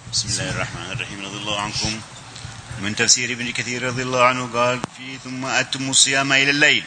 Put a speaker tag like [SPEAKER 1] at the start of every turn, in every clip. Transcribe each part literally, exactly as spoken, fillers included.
[SPEAKER 1] بسم الله الرحمن الرحيم. رضي الله عنكم. من تفسير ابن كثير رضي الله عنه قال في ثم أتموا الصيام إلى الليل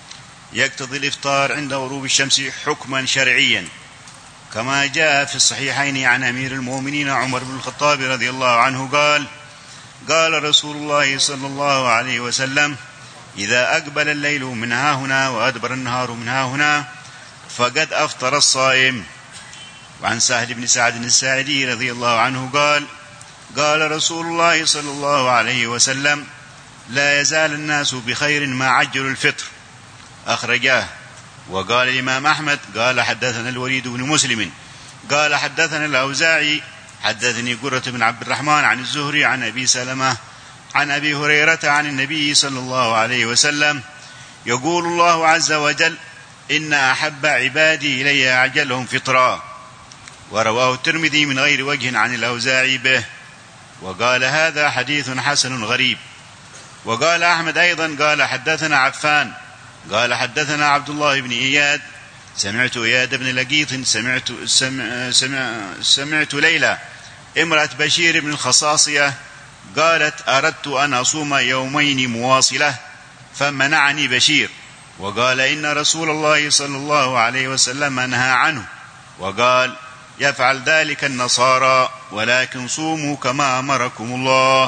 [SPEAKER 1] يقتضي الإفطار عند غروب الشمس حكما شرعيا، كما جاء في الصحيحين عن أمير المؤمنين عمر بن الخطاب رضي الله عنه قال قال رسول الله صلى الله عليه وسلم: إذا أقبل الليل من ها هنا وأدبر النهار من ها هنا فقد أفطر الصائم. وعن سهل بن سعد الساعدي رضي الله عنه قال قال رسول الله صلى الله عليه وسلم: لا يزال الناس بخير ما عجلوا الفطر. أخرجاه. وقال الإمام أحمد قال حدثنا الوليد بن مسلم قال حدثنا الأوزاعي حدثني قرة بن عبد الرحمن عن الزهري عن أبي سلمة عن أبي هريرة عن النبي صلى الله عليه وسلم يقول الله عز وجل: إن أحب عبادي إلي أعجلهم فطرا. ورواه الترمذي من غير وجه عن الأوزاعي به، وقال هذا حديث حسن غريب. وقال أحمد أيضا قال حدثنا عفان قال حدثنا عبد الله بن إياد سمعت إياد بن لقيط سمعت, سمع سمع سمعت ليلى امرأة بشير بن الخصاصية قالت: أردت أن أصوم يومين مواصلة فمنعني بشير، وقال: إن رسول الله صلى الله عليه وسلم نهى عنه، وقال: يفعل ذلك النصارى، ولكن صوموا كما أمركم الله.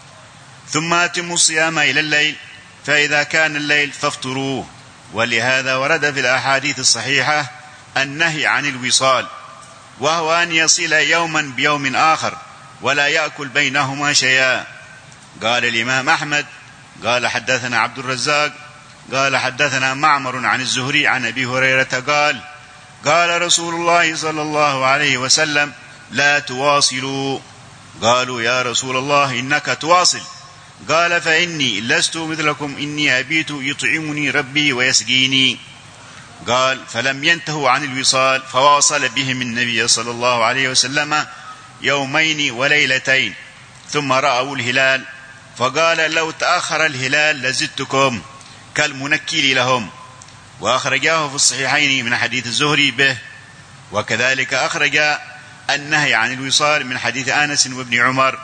[SPEAKER 1] ثم أتموا الصيام إلى الليل، فإذا كان الليل فافطروه. ولهذا ورد في الأحاديث الصحيحة النهي عن الوصال، وهو أن يصل يوما بيوم آخر ولا يأكل بينهما شيئا. قال الإمام أحمد قال حدثنا عبد الرزاق قال حدثنا معمر عن الزهري عن أبي هريرة قال قال رسول الله صلى الله عليه وسلم: لا تواصلوا. قالوا: يا رسول الله إنك تواصل. قال: فإني لست مثلكم، إني أبيت يطعمني ربي ويسقيني. قال: فلم ينتهوا عن الوصال فواصل بهم النبي صلى الله عليه وسلم يومين وليلتين، ثم رأوا الهلال فقال: لو تأخر الهلال لزدتكم كالمنكل لهم. وأخرجاه في الصحيحين من حديث الزهري به. وكذلك أخرج النهي عن الوصال من حديث أنس وابن عمر.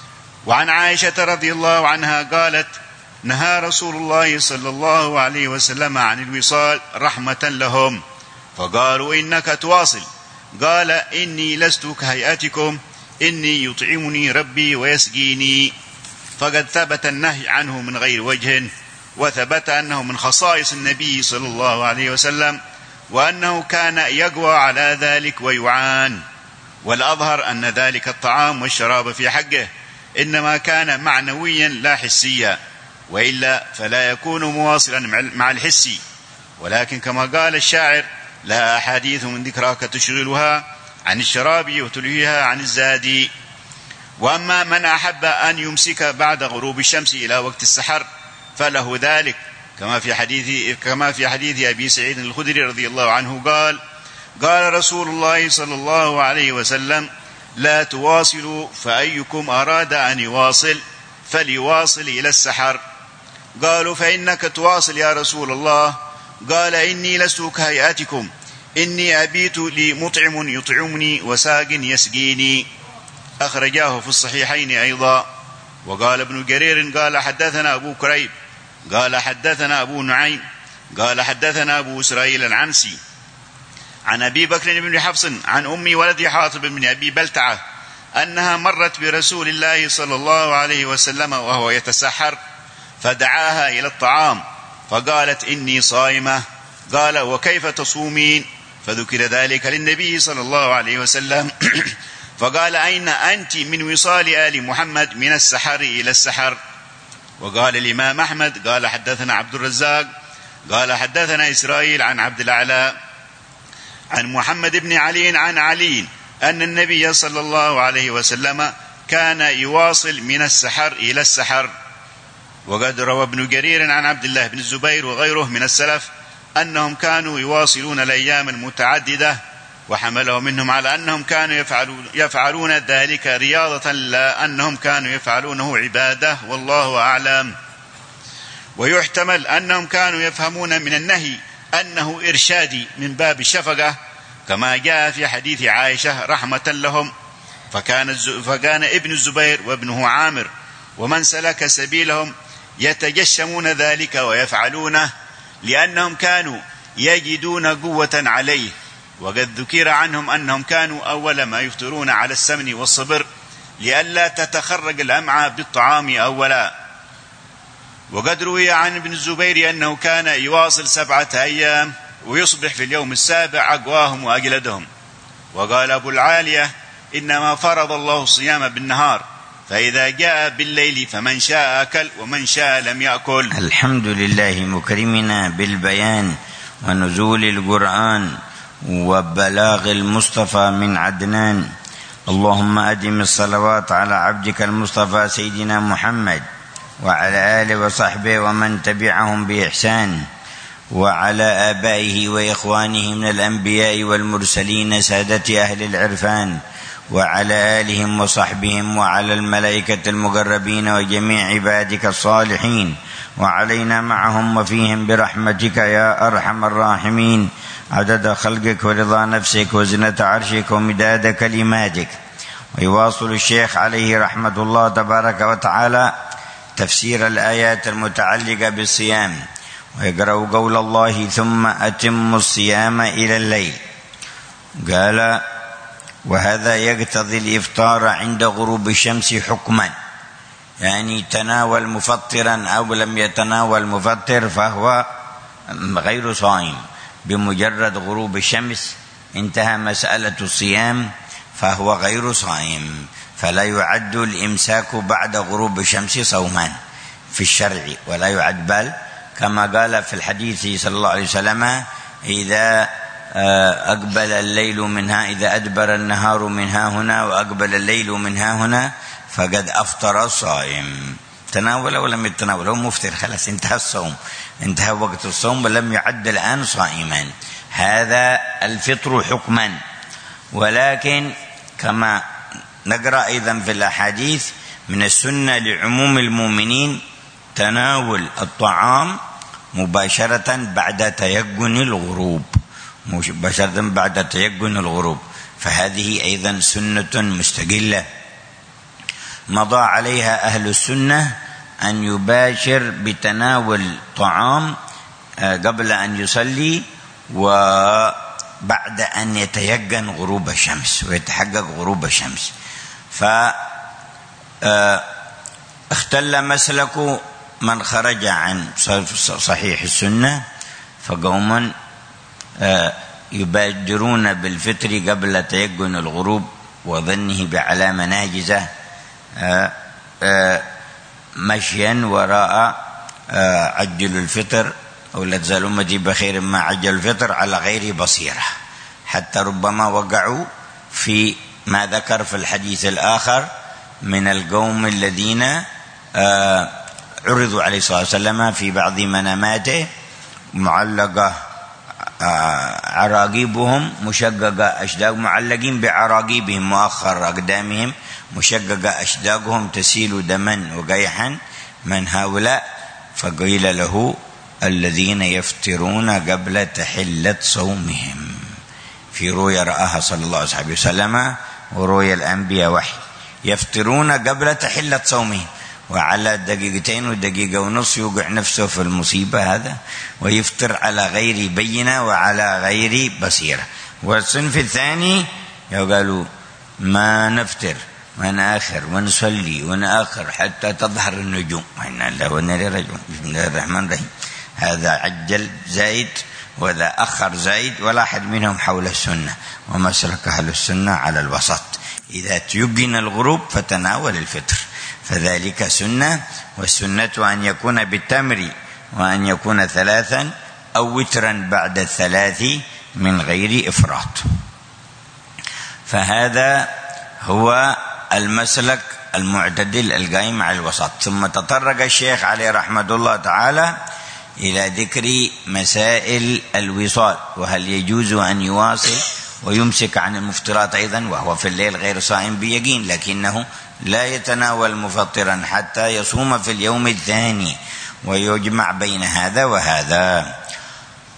[SPEAKER 1] وعن عائشة رضي الله عنها قالت: نهى رسول الله صلى الله عليه وسلم عن الوصال رحمة لهم، فقالوا: إنك تواصل. قال: إني لست كهيئتكم، إني يطعمني ربي ويسقيني. فقد ثبت النهي عنه من غير وجه، وثبت أنه من خصائص النبي صلى الله عليه وسلم، وأنه كان يقوى على ذلك ويعان. والأظهر أن ذلك الطعام والشراب في حقه إنما كان معنويا لا حسيا، وإلا فلا يكون مواصلا مع الحسي. ولكن كما قال الشاعر: لا أحاديث من ذكراك تشغلها عن الشراب وتلهيها عن الزاد. وأما من أحب أن يمسك بعد غروب الشمس إلى وقت السحر فله ذلك، كما في حديث كما في حديث أبي سعيد الخدري رضي الله عنه قال قال رسول الله صلى الله عليه وسلم: لا تواصلوا، فأيكم أراد أن يواصل فليواصل إلى السحر. قالوا: فإنك تواصل يا رسول الله. قال: إني لست كهيئتكم، إني أبيت لي مطعم يطعمني وساق يسقيني. أخرجاه في الصحيحين أيضا. وقال ابن جرير قال حدثنا أبو كريب قال حدثنا أبو نعيم قال حدثنا أبو إسرائيل العنسي عن أبي بكر بن حفص عن أم ولد حاطب بن أبي بلتعة أنها مرت برسول الله صلى الله عليه وسلم وهو يتسحر، فدعاها إلى الطعام فقالت: إني صائمة. قال: وكيف تصومين؟ فذكر ذلك للنبي صلى الله عليه وسلم فقال: أين أنت من وصال آل محمد من السحر إلى السحر؟ وقال الإمام أحمد قال حدثنا عبد الرزاق قال حدثنا إسرائيل عن عبد الأعلى عن محمد بن علي عن علي أن النبي صلى الله عليه وسلم كان يواصل من السحر إلى السحر. وقد روى ابن جرير عن عبد الله بن الزبير وغيره من السلف أنهم كانوا يواصلون الأيام المتعددة، وحمله منهم على أنهم كانوا يفعلون, يفعلون ذلك رياضة، لا أنهم كانوا يفعلونه عبادة، والله أعلم. ويحتمل أنهم كانوا يفهمون من النهي أنه إرشادي من باب الشفقة، كما جاء في حديث عائشة: رحمة لهم، فكان, فكان ابن الزبير وابنه عامر ومن سلك سبيلهم يتجشمون ذلك ويفعلونه لأنهم كانوا يجدون قوة عليه. وقد ذكر عنهم أنهم كانوا أول ما يفطرون على السمن والصبر لئلا تتخرج الأمعاء بالطعام أولا. وقد روي عن ابن الزبير أنه كان يواصل سبعة أيام ويصبح في اليوم السابع أقواهم وأجلدهم. وقال أبو العالية إنما فرض الله الصيام بالنهار، فإذا جاء بالليل فمن شاء أكل ومن شاء لم يأكل.
[SPEAKER 2] الحمد لله مكرمنا بالبيان ونزول القرآن وبلاغ المصطفى من عدنان. اللهم أدم الصلوات على عبدك المصطفى سيدنا محمد وعلى آله وصحبه ومن تبعهم بإحسان، وعلى آبائه وإخوانه من الأنبياء والمرسلين سادة أهل العرفان، وعلى آلهم وصحبهم، وعلى الملائكة المقربين وجميع عبادك الصالحين، وعلينا معهم وفيهم برحمتك يا أرحم الراحمين، عدد خلقك ورضا نفسك وزنة عرشك ومداد كلماتك. ويواصل الشيخ عليه رحمة الله تبارك وتعالى تفسير الآيات المتعلقة بالصيام، ويقرأ قول الله ثم أتم الصيام إلى الليل. قال وهذا يقتضي الإفطار عند غروب الشمس حكما، يعني تناول مفطرا أو لم يتناول مفطر فهو غير صائم، بمجرد غروب الشمس انتهى مسألة الصيام فهو غير صائم، فلا يعد الإمساك بعد غروب الشمس صوما في الشرع، ولا يعد، بل كما قال في الحديث صلى الله عليه وسلم إذا أقبل الليل منها، إذا أدبر النهار منها هنا وأقبل الليل منها هنا فقد أفطر الصائم. تناول ولم يتناول هو مفطر، خلاص انتهى الصوم، انتهى وقت الصوم ولم يعد الآن صائما. هذا الفطر حكما. ولكن كما نقرأ أيضا في الأحاديث من السنة لعموم المؤمنين تناول الطعام مباشرة بعد تيقن الغروب، مباشرة بعد تيقن الغروب، فهذه أيضا سنة مستقلة مضى عليها أهل السنة، أن يباشر بتناول طعام قبل أن يصلي وبعد أن يتيقن غروب الشمس ويتحقق غروب الشمس. فاختل مسلك من خرج عن صحيح السنة، فقوم يبادرون بالفطر قبل تيقن الغروب وظنه بعلامة ناجزة مشيا وراء عجل الفطر أو لا تزال أمتي بخير ما عجل الفطر على غير بصيرة، حتى ربما وقعوا في ما ذكر في الحديث الآخر من القوم الذين عرضوا عليه الصلاة والسلام في بعض مناماته معلقة عراقيبهم مشققة أشداق، معلقين بعراقيبهم مؤخر أقدامهم مشققة أشداقهم تسيل دما وقيحا، من هؤلاء؟ فقيل له الذين يفطرون قبل تحلة صومهم، في رؤيا رآها صلى الله عليه وسلم ورؤيا الأنبياء وحي، يفطرون قبل تحلة صومهم، وعلى دقيقتين ودقيقة ونص يوقع نفسه في المصيبة هذا ويفطر على غير بينة وعلى غير بصيرة. والصنف الثاني يقولوا ما نفطر ونآخر ونصلي ونآخر حتى تظهر النجوم، وإنا لله وإنا إليه راجعون، بسم الله الرحمن الرحيم. هذا عجل زايد وذا أخر زايد، ولا أحد منهم حول السنة، ومسلك أهل السنة على الوسط. إذا تيقن الغروب فتناول الفطر فذلك سنة، والسنة أن يكون بالتمر وأن يكون ثلاثا أو وترا بعد الثلاث من غير إفراط. فهذا هو المسلك المعتدل القائم على الوسط. ثم تطرق الشيخ عليه رحمة الله تعالى إلى ذكر مسائل الوصال، وهل يجوز أن يواصل ويمسك عن المفطرات أيضا وهو في الليل غير صائم بيقين، لكنه لا يتناول مفطرا حتى يصوم في اليوم الثاني ويجمع بين هذا وهذا.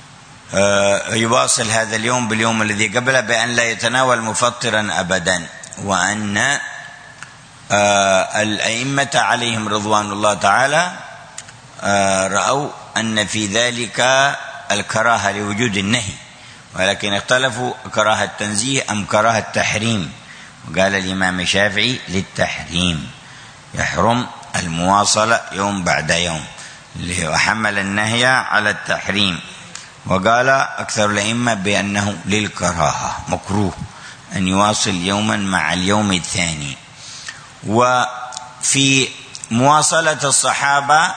[SPEAKER 2] يواصل هذا اليوم باليوم الذي قبله بأن لا يتناول مفطرا أبدا، وأن آه الأئمة عليهم رضوان الله تعالى آه رأوا أن في ذلك الكراهة لوجود النهي، ولكن اختلفوا كراهة التنزيه أم كراهة التحريم. وقال الإمام الشافعي للتحريم، يحرم المواصلة يوم بعد يوم، وحمل النهي على التحريم. وقال أكثر الأئمة بأنه للكراهة، مكروه أن يواصل يوما مع اليوم الثاني. وفي مواصلة الصحابة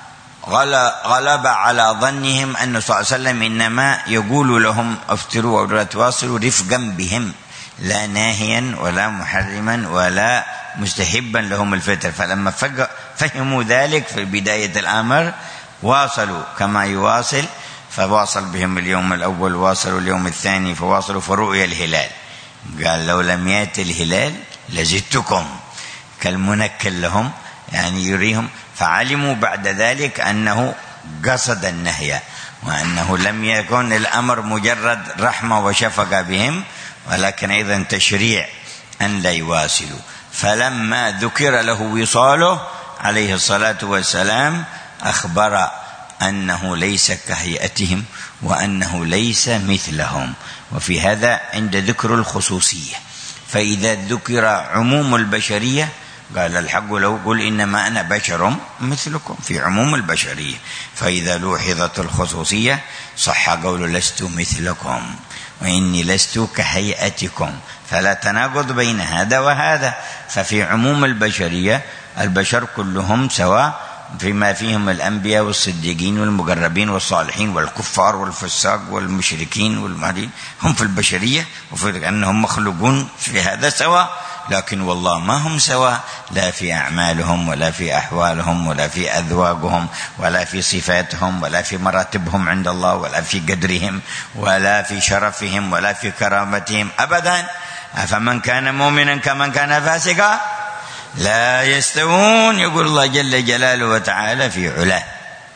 [SPEAKER 2] غلب على ظنهم أن صلى الله عليه وسلم إنما يقول لهم افطروا ولا تواصلوا رفقا بهم، لا ناهيا ولا محرما ولا مستحبا لهم الفطر. فلما فهموا ذلك في بداية الأمر واصلوا كما يواصل، فواصل بهم اليوم الأول، واصلوا اليوم الثاني، فواصلوا فرؤيا الهلال. قال لو لم يأتي الهلال لزدتكم، كالمنكل لهم، يعني يريهم. فعلموا بعد ذلك أنه قصد النهي، وأنه لم يكن الأمر مجرد رحمة وشفقة بهم، ولكن أيضا تشريع أن لا يواصلوا. فلما ذكر له وصاله عليه الصلاة والسلام أخبر أنه ليس كهيئتهم وأنه ليس مثلهم. وفي هذا عند ذكر الخصوصية، فإذا ذكر عموم البشرية قال الحق لو قل إنما أنا بشر مثلكم في عموم البشرية. فإذا لوحظت الخصوصية صح قول لست مثلكم وإني لست كهيئتكم، فلا تناقض بين هذا وهذا. ففي عموم البشرية البشر كلهم سواء، فيما فيهم الأنبياء والصديقين والمقربين والصالحين والكفار والفساق والمشركين والمهدين، هم في البشرية وفي أنهم مخلوقون في هذا سواء. لكن والله ما هم سواء، لا في أعمالهم ولا في أحوالهم ولا في أذواقهم ولا في صفاتهم ولا في مراتبهم عند الله ولا في قدرهم ولا في شرفهم ولا في كرامتهم أبدا. أفمن كان مؤمنا كمن كان فاسقا لا يستوون، يقول الله جل جلاله وتعالى في علاه.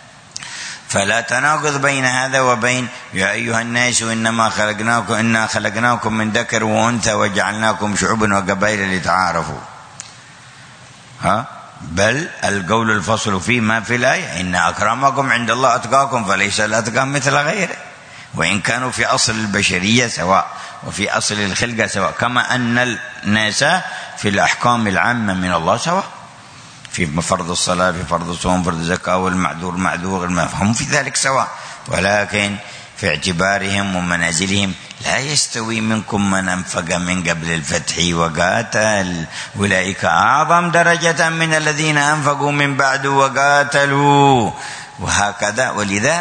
[SPEAKER 2] فلا تناقض بين هذا وبين يا أيها الناس إنما خلقناكم إنا خلقناكم من ذكر وأنثى وجعلناكم شعوبا وقبائل لتعارفوا. ها بل القول الفصل فيه ما في الآية إن أكرمكم عند الله أتقاكم، فليس الأتقى مثل غيره، وإن كانوا في أصل البشرية سواء وفي أصل الخلقة سواء، كما أن الناس في الأحكام العامة من الله سواء، في فرض الصلاة، في فرض الصوم، فرض الزكاة، والمعذور معذور، هم في ذلك سواء. ولكن في اعتبارهم ومنازلهم لا يستوي منكم من أنفق من قبل الفتح وقاتل أولئك أعظم درجة من الذين أنفقوا من بعد وقاتلوا، وهكذا. ولذا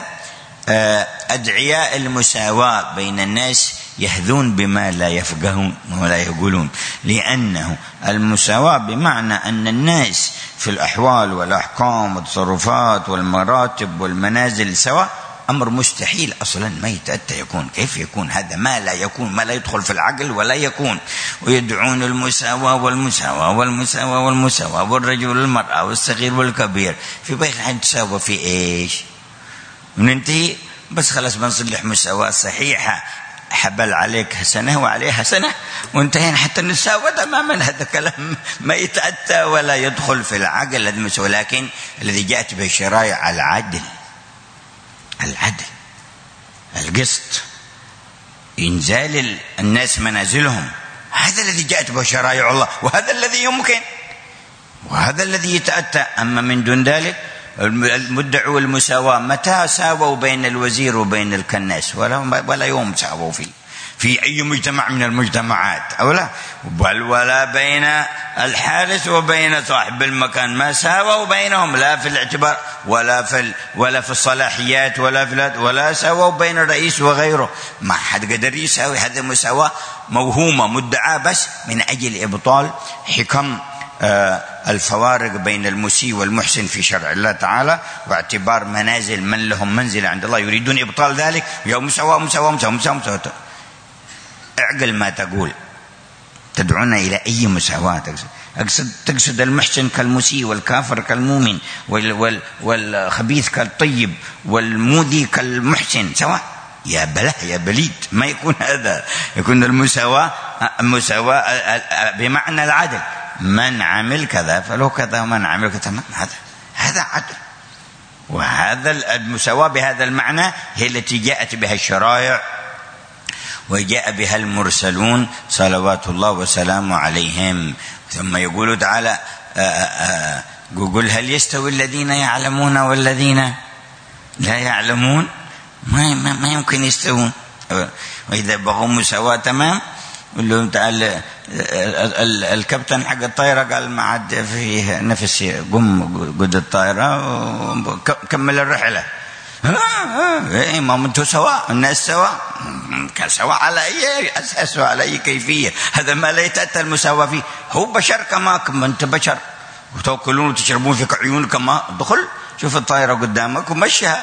[SPEAKER 2] أدعياء المساواة بين الناس يهذون بما لا يفقهون ولا يقولون، لأنه المساواة بمعنى أن الناس في الأحوال والأحكام والتصرفات والمراتب والمنازل سواء، أمر مستحيل أصلا ما يتأتى يكون. كيف يكون هذا؟ ما لا يكون، ما لا يدخل في العقل ولا يكون. ويدعون المساواة والمساواة والمساواة والمساواة والرجل والمرأة والصغير والكبير، في بيت حنتساوى في إيش؟ وننتهي بس خلاص بنصلح مساواة صحيحة، حبل عليك حسنة وعليه حسنة وانتهينا حتى نساوى تماما. هذا كلام ما يتأتى ولا يدخل في العقل. ولكن الذي جاءت به الشرائع العدل، العدل القسط، إنزال الناس منازلهم، هذا الذي جاءت به شرائع الله، وهذا الذي يمكن وهذا الذي يتأتى. أما من دون ذلك المدعو المساواة متى ساووا بين الوزير وبين الكناس؟ ولا ولا يوم ساووا فيه في أي مجتمع من المجتمعات، أو لا، بل ولا بين الحارس وبين صاحب المكان ما ساووا بينهم، لا في الاعتبار ولا في ولا في الصلاحيات ولا في ولا ساووا بين الرئيس وغيره. ما حد قدر يساوي. هذا مساواة موهومة مدعاة بس من أجل إبطال حكم آه الفوارق بين المسيء والمحسن في شرع الله تعالى، واعتبار منازل من لهم منزل عند الله، يريدون إبطال ذلك. يا مساواة مساواة مساواة مساواة, مساواة. اعقل ما تقول، تدعونا إلى أي مساواة؟ تقصد, تقصد المحسن كالمسيء والكافر كالمؤمن وال وال والخبيث كالطيب والمودي كالمحسن سواء؟ يا بله يا بليد، ما يكون هذا. يكون المساواة مساواة بمعنى العدل، من عمل كذا فله كذا ومن عمل كذا، هذا هذا عدل. وهذا المساواة بهذا المعنى هي التي جاءت بها الشرائع وجاء بها المرسلون صلوات الله وسلامه عليهم. ثم يقول تعالى قل هل يستوي الذين يعلمون والذين لا يعلمون؟ ما, ما, ما يمكن يستوون. وإذا بغوا مساواة تمام قل لهم تعالى الكابتن حق الطائرة قال ما عاد فيه نفس، قم قد الطائرة وكمل الرحلة. إيه ما انتوا سواء، الناس سواء، كان سواء على أي أساس وعلى أي كيفية؟ هذا ما لا يتأتى المساواة فيه. هو بشر كماكم، أنت بشر وتأكلون وتشربون في عيونكم، ما دخل شوف الطائرة قدامك ومشيها.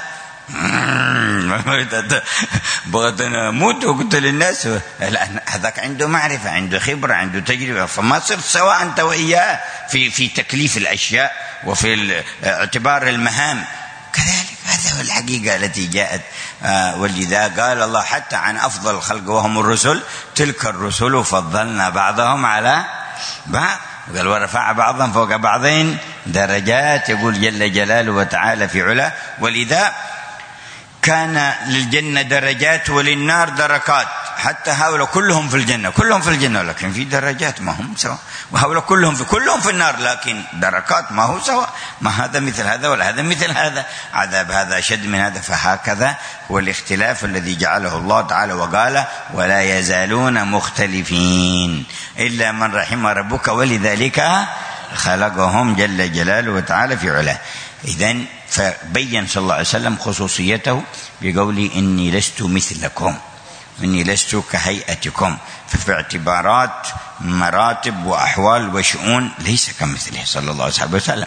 [SPEAKER 2] بغيت أنا أموت وقلت للناس هذاك عنده معرفة، عنده خبرة، عنده تجربة، فما صرت سواء أنت وإياه في في تكليف الأشياء وفي اعتبار المهام. كذلك هذا هو الحقيقة التي جاءت. آه ولذا قال الله حتى عن أفضل الخلق وهم الرسل، تلك الرسل فضلنا بعضهم على بعض، قال ورفع بعضهم فوق بعضين درجات، يقول جل جلاله وتعالى في علا. ولذا كان للجنة درجات وللنار دركات، حتى هؤلاء كلهم في الجنة، كلهم في الجنة لكن في درجات ما هم سوا، وهؤلاء كلهم في كلهم في النار لكن دركات ما هو سوا، ما هذا مثل هذا ولا هذا مثل هذا، عذاب هذا أشد من هذا. فهكذا هو الاختلاف الذي جعله الله تعالى، وقال ولا يزالون مختلفين إلا من رحم ربك ولذلك خلقهم جل جلاله وتعالى في علاه. إذن فبين صلى الله عليه وسلم خصوصيته بقوله إني لست مثلكم، إني لست كهيئتكم. ففي اعتبارات مراتب وأحوال وشؤون ليس كمثله صلى الله عليه وسلم،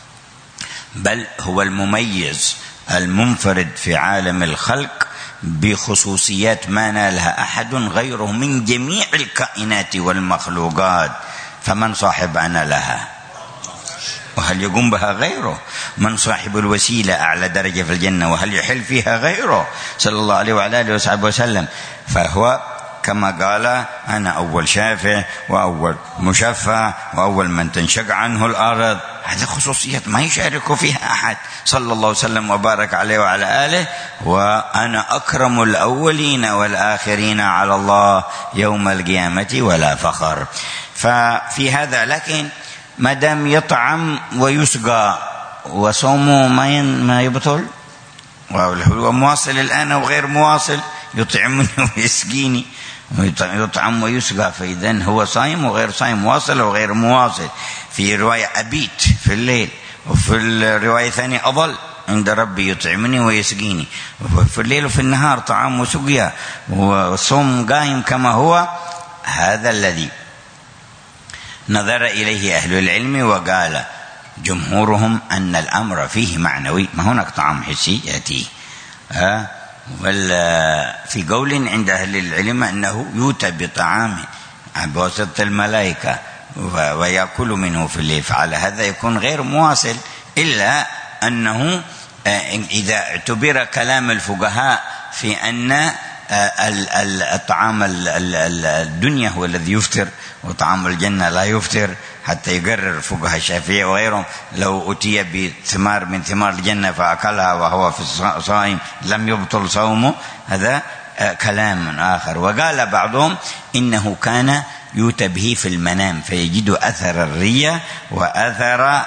[SPEAKER 2] بل هو المميز المنفرد في عالم الخلق بخصوصيات ما نالها أحد غيره من جميع الكائنات والمخلوقات. فمن صاحب أنا لها وهل يقوم بها غيره؟ من صاحب الوسيلة أعلى درجة في الجنة وهل يحل فيها غيره صلى الله عليه وعلى آله وصحبه وسلم؟ فهو كما قال أنا أول شافع وأول مشفع وأول من تنشق عنه الأرض. هذه خصوصيات ما يشارك فيها أحد صلى الله وسلم وبارك عليه وعلى آله. وأنا أكرم الأولين والآخرين على الله يوم القيامة ولا فخر. ففي هذا لكن ما دام يطعم ويسقى وصومه ما ما يبطل، وهو مواصل الآن وغير مواصل، يطعمني ويسقيني، يطعم ويسقى، فإذن هو صائم وغير صائم، مواصل وغير مواصل. في رواية أبيت في الليل، وفي الرواية الثانية أظل عند ربي يطعمني ويسقيني، في الليل وفي النهار طعام وسقيا، والصوم قائم كما هو. هذا الذي نظر إليه أهل العلم وقال جمهورهم أن الأمر فيه معنوي، ما هناك طعام حسي يأتيه. أه؟ في قول عند أهل العلم أنه يؤتى بطعام بواسطة الملائكة ويأكل منه في الليل، فعلى هذا يكون غير مواصل. إلا أنه إذا اعتبر كلام الفقهاء في أن الطعام الدنيا هو الذي يفطر وطعام الجنة لا يفطر، حتى يقرر فقهاء الشافعية وغيرهم لو أتي بثمار من ثمار الجنة فأكلها وهو في صائم لم يبطل صومه، هذا كلام آخر. وقال بعضهم إنه كان يؤتى به في المنام فيجد أثر الرية وأثر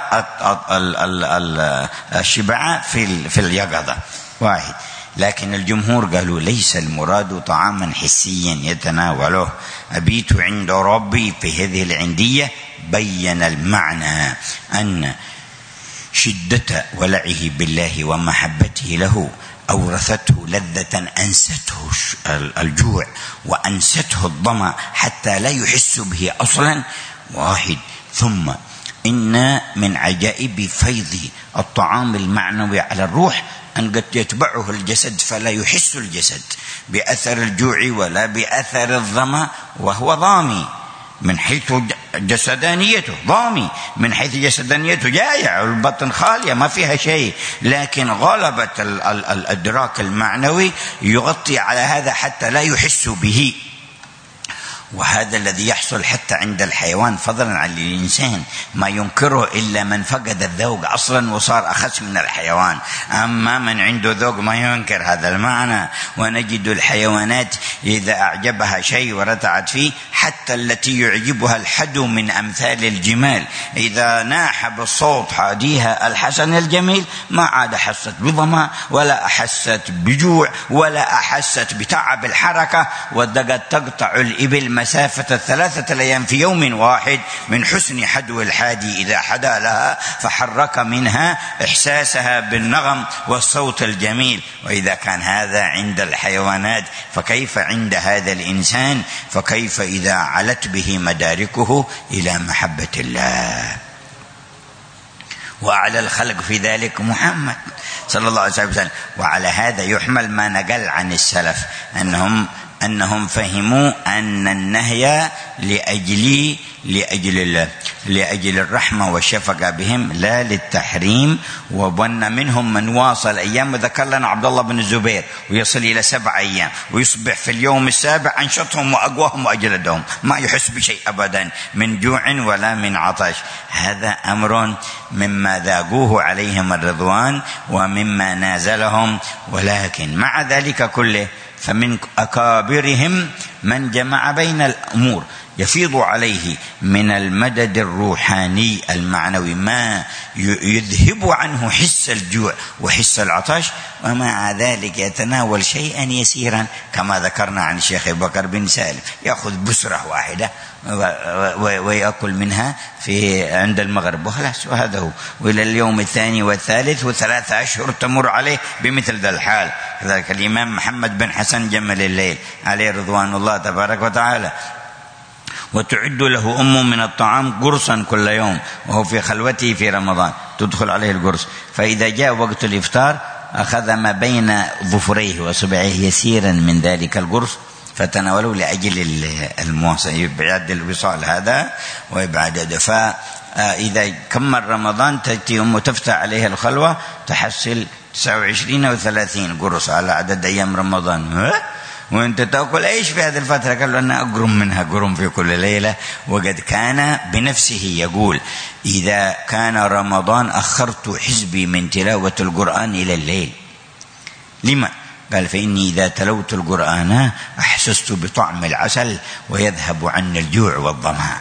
[SPEAKER 2] الشبع في اليقظة واحد. لكن الجمهور قالوا ليس المراد طعاما حسيا يتناوله، أبيت عند ربي في هذه العندية. بين المعنى أن شدة ولعه بالله ومحبته له أورثته لذة أنسته الجوع وأنسته الظمأ حتى لا يحس به أصلا واحد. ثم إن من عجائب فيض الطعام المعنوي على الروح أن قد يتبعه الجسد فلا يحس الجسد بأثر الجوع ولا بأثر الظمأ، وهو ضامي من حيث جسدانيته، ضامي من حيث جسدانيته، جائع والبطن خالية ما فيها شيء، لكن غلبة الإدراك المعنوي يغطي على هذا حتى لا يحس به. وهذا الذي يحصل حتى عند الحيوان فضلا عن الإنسان، ما ينكره إلا من فقد الذوق أصلا وصار أخس من الحيوان، أما من عنده ذوق ما ينكر هذا المعنى. ونجد الحيوانات إذا أعجبها شيء ورتعت فيه، حتى التي يعجبها الحدو من أمثال الجمال إذا ناح بالصوت حاديها الحسن الجميل ما عاد حست بظما ولا أحست بجوع ولا أحست بتعب الحركة، وقد تقطع الإبل مسافة ثلاثة أيام في يوم واحد من حسن حدو الحادي إذا حدا لها فحرك منها إحساسها بالنغم والصوت الجميل. وإذا كان هذا عند الحيوانات فكيف عند هذا الإنسان؟ فكيف إذا علت به مداركه إلى محبة الله؟ وأعلى الخلق في ذلك محمد صلى الله عليه وسلم. وعلى هذا يحمل ما نقل عن السلف أنهم أنهم فهموا أن النهي لأجل لأجل لأجل الرحمة والشفقة بهم لا للتحريم. وظن منهم من واصل أيام، وذكر لنا عبد الله بن الزبير ويصل إلى سبع أيام ويصبح في اليوم السابع أنشطهم وأقواهم وأجلدهم، ما يحس بشيء أبدا من جوع ولا من عطش. هذا أمر مما ذاقوه عليهم الرضوان ومما نازلهم. ولكن مع ذلك كله فمن أكابرهم من جمع بين الأمور يفيض عليه من المدد الروحاني المعنوي ما يذهب عنه حس الجوع وحس العطش، ومع ذلك يتناول شيئا يسيرا كما ذكرنا عن الشيخ بكر بن سالم، يأخذ بسرة واحدة ويأكل منها في عند المغرب وخلاص، وهذا هو. وإلى اليوم الثاني والثالث وثلاثة أشهر تمر عليه بمثل ذا الحال. كذلك الإمام محمد بن حسن جمل الليل عليه رضوان الله تبارك وتعالى، وتعد له أم من الطعام قرصا كل يوم وهو في خلوته في رمضان، تدخل عليه القرص، فإذا جاء وقت الإفطار أخذ ما بين ظفريه وصبعيه يسيرا من ذلك القرص فتناولوا لأجل المواصل، يبعد الوصال هذا ويبعد. فإذا كمل رمضان تأتي أمه تفتح عليها الخلوة تحصل تسعة وعشرين أو ثلاثين قرص على عدد أيام رمضان. وانت تأكل ايش في هذه الفترة؟ قال له أنا أقرم منها قرم في كل ليلة. وقد كان بنفسه يقول إذا كان رمضان أخرت حزبي من تلاوة القرآن إلى الليل. لما؟ قال فإني إذا تلوت القرآن أحسست بطعم العسل ويذهب عني الجوع والظمأ.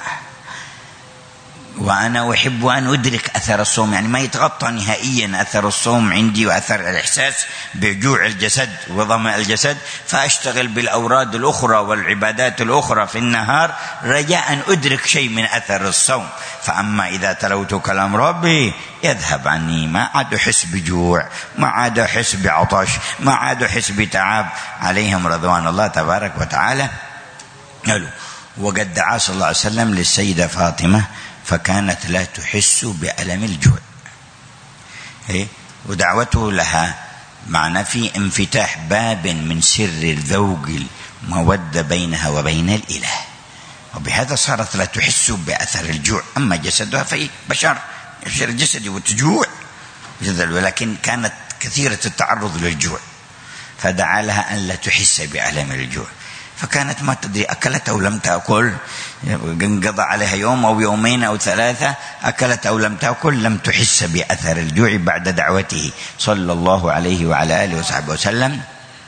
[SPEAKER 2] وأنا أحب أن أدرك أثر الصوم، يعني ما يتغطى نهائيا أثر الصوم عندي وأثر الإحساس بجوع الجسد وظمأ الجسد، فأشتغل بالأوراد الأخرى والعبادات الأخرى في النهار رجاء أدرك شيء من أثر الصوم. فأما إذا تلوت كلام ربي يذهب عني، ما عاد أحس بجوع، ما عاد أحس بعطش، ما عاد أحس بتعب. عليهم رضوان الله تبارك وتعالى. وقد دعا صلى الله عليه وسلم للسيدة فاطمة فكانت لا تحس بألم الجوع، ودعوته لها معنى في انفتاح باب من سر الذوق المودة بينها وبين الإله، وبهذا صارت لا تحس بأثر الجوع. أما جسدها فهي بشر يشعر جسدي وتجوع، ولكن كانت كثيرة التعرض للجوع فدعا لها أن لا تحس بألم الجوع. فكانت ما تدري أكلت أو لم تأكل، انقضى عليها يوم أو يومين أو ثلاثة، أكلت أو لم تأكل لم تحس بأثر الجوع بعد دعوته صلى الله عليه وعلى آله وصحبه وسلم.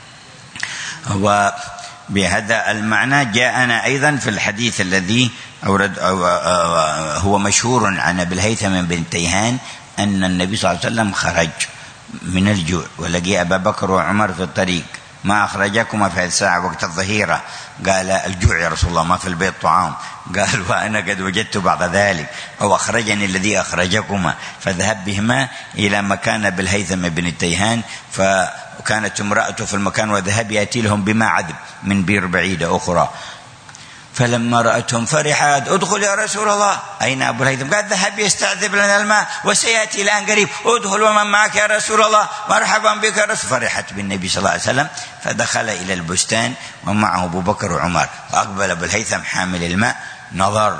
[SPEAKER 2] وبهذا المعنى جاءنا أيضا في الحديث الذي أورد هو مشهور عن أبي الهيثم بن تيهان أن النبي صلى الله عليه وسلم خرج من الجوع ولقي أبا بكر وعمر في الطريق، ما أخرجكما في الساعة وقت الظهيرة؟ قال الجوع يا رسول الله، ما في البيت طعام. قال وأنا قد وجدت بعض ذلك، أو أخرجني الذي أخرجكما. فذهب بهما إلى مكان بالهيثم بن التيهان، فكانت امرأته في المكان وذهب يأتي لهم بما عذب من بير بعيدة أخرى. فلما رأتهم فرحات ادخل يا رسول الله. أين أبو الهيثم؟ قال ذهب يستعذب لنا الماء وسيأتي الآن قريب، ادخل ومن معك يا رسول الله، مرحبا بك يا رسول. فرحت بالنبي صلى الله عليه وسلم، فدخل إلى البستان ومعه أبو بكر وعمر، فأقبل أبو الهيثم حامل الماء، نظر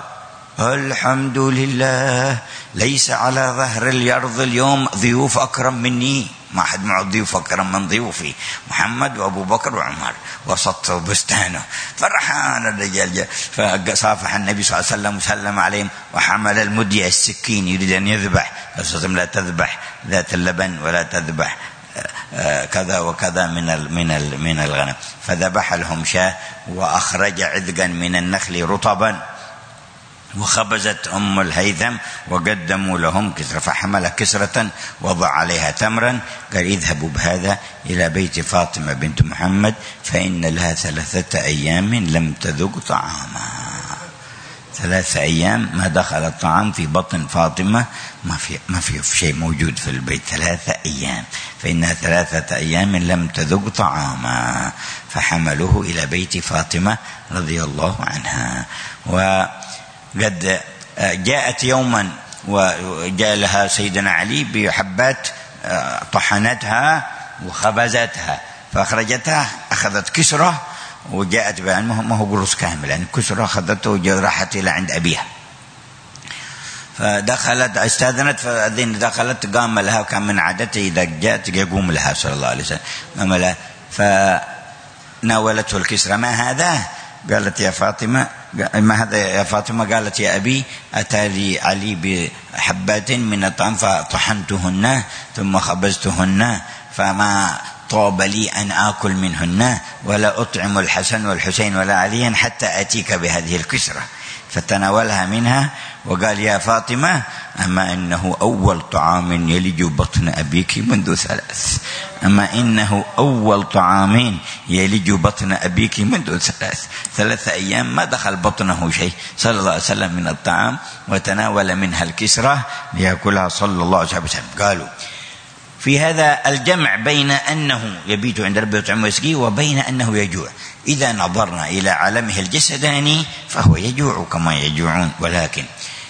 [SPEAKER 2] الحمد لله ليس على ظهر الأرض اليوم ضيوف أكرم مني، ما حد معه ضيوف أكرم من ضيوفي، محمد وأبو بكر وعمر وسط بستانه. فرحان الرجال، فصافح النبي صلى الله عليه وسلم وسلم عليهم، وحمل المدي السكين يريد أن يذبح، فصلتم لا تذبح ذات اللبن ولا تذبح كذا وكذا من من من الغنم، فذبح لهم شاة وأخرج عذقا من النخل رطبا، وخبزت أم الهيثم وقدموا لهم كسرة، فحمل كسرة وضع عليها تمرا، قال اذهبوا بهذا إلى بيت فاطمة بنت محمد فإن لها ثلاثة أيام لم تذق طعاما. ثلاثة أيام ما دخل الطعام في بطن فاطمة، ما في ما في شيء موجود في البيت، ثلاثة أيام، فإنها ثلاثة أيام لم تذق طعاما. فحملوه إلى بيت فاطمة رضي الله عنها. وقد جاءت يوما وجاء لها سيدنا علي بحبات طحنتها وخبزتها فأخرجتها، أخذت كسرة وجاءت بأن ما هو قرص كامل، يعني كسرة أخذته وراحت إلى عند أبيها، فدخلت استاذنت فأذن دخلت، قام لها، وكان من عادته إذا جاءت يقوم لها صلى الله عليه وسلم، قام لها فناولته الكسرة. ما هذا؟ قالت يا فاطمة، ما هذا يا فاطمة؟ قالت يا أبي أتى لي علي بحبات من الطعام فطحنتهن ثم خبزتهن، فما طاب لي أن آكل منهن ولا أطعم الحسن والحسين ولا عليا حتى أتيك بهذه الكسرة. فتناولها منها وقال يا فاطمة أما إنه أول طعام يلج بطن أبيك منذ ثلاث، أما إنه أول طعام يلج بطن أبيك منذ ثلاث ثلاثة أيام ما دخل بطنه شيء صلى الله عليه وسلم من الطعام، وتناول منها الكسرة ليأكلها صلى الله عليه وسلم. قالوا في هذا الجمع بين أنه يبيت عند ربه ويطعمه ويسقيه وبين أنه يجوع. إذا نظرنا إلى عالمه الجسداني فهو يجوع كما يجوعون، ولكن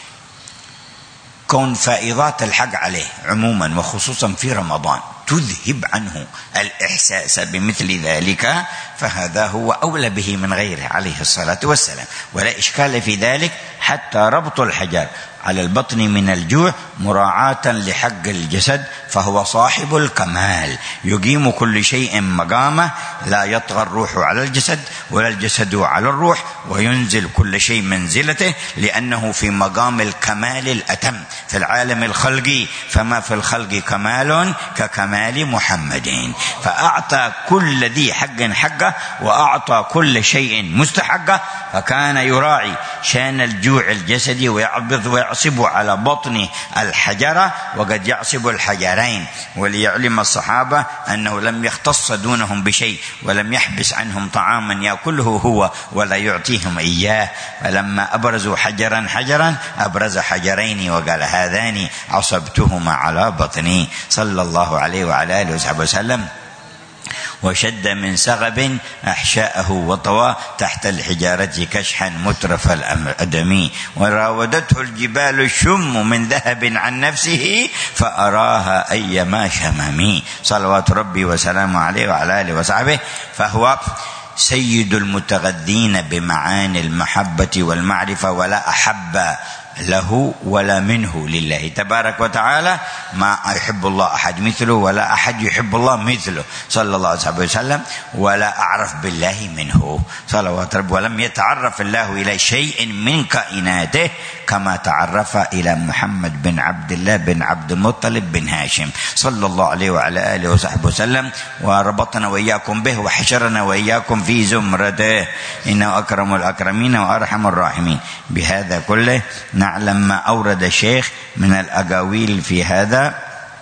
[SPEAKER 2] كون فائضات الحق عليه عموما وخصوصا في رمضان تذهب عنه الإحساس بمثل ذلك، فهذا هو أولى به من غيره عليه الصلاة والسلام، ولا إشكال في ذلك. حتى ربط الحجر على البطن من الجوع مراعاة لحق الجسد، فهو صاحب الكمال يقيم كل شيء مقامه، لا يطغى الروح على الجسد ولا الجسد على الروح، وينزل كل شيء منزلته، لأنه في مقام الكمال الأتم في العالم الخلقي، فما في الخلق كمال ككمال محمد، فأعطى كل ذي حق حقه وأعطى كل شيء مستحقه، فكان يراعي شان الجوع الجسدي ويعبض ويعصب على بطن الحجرة وقد يعصب الحجرين، وليعلم الصحابة أنه لم يختص دونهم بشيء ولم يحبس عنهم طعاما يأكله هو ولا يعطيهم إياه. فلما أبرزوا حجرا حجرا أبرز حجرين وقال هذان عصبتهما على بطني صلى الله عليه وعلى آله وصحبه وسلم، وشد من سغب أحشاءه وطوى تحت الحجارة كشحا مترف الأدمي، وراودته الجبال الشم من ذهب عن نفسه فأراها أيما شممي صلوات ربي وسلامه عليه وعلى آله وصحبه. فهو سيد المتغذين بمعاني المحبة والمعرفة، ولا أحب له ولا منه لله تبارك وتعالى، ما يحب الله أحد مثله ولا أحد يحب الله مثله صلى الله عليه وسلم، ولا أعرف بالله منه صلوات ربي. ولم يتعرف الله إلى شيء من كائناته كما تعرف إلى محمد بن عبد الله بن عبد المطلب بن هاشم صلى الله عليه وعلى آله وصحبه وسلم، وربطنا وإياكم به وحشرنا وإياكم في زمرته، إنه أكرم الأكرمين وأرحم الراحمين. بهذا كله نعلم ما أورد الشيخ من الأقاويل في هذا،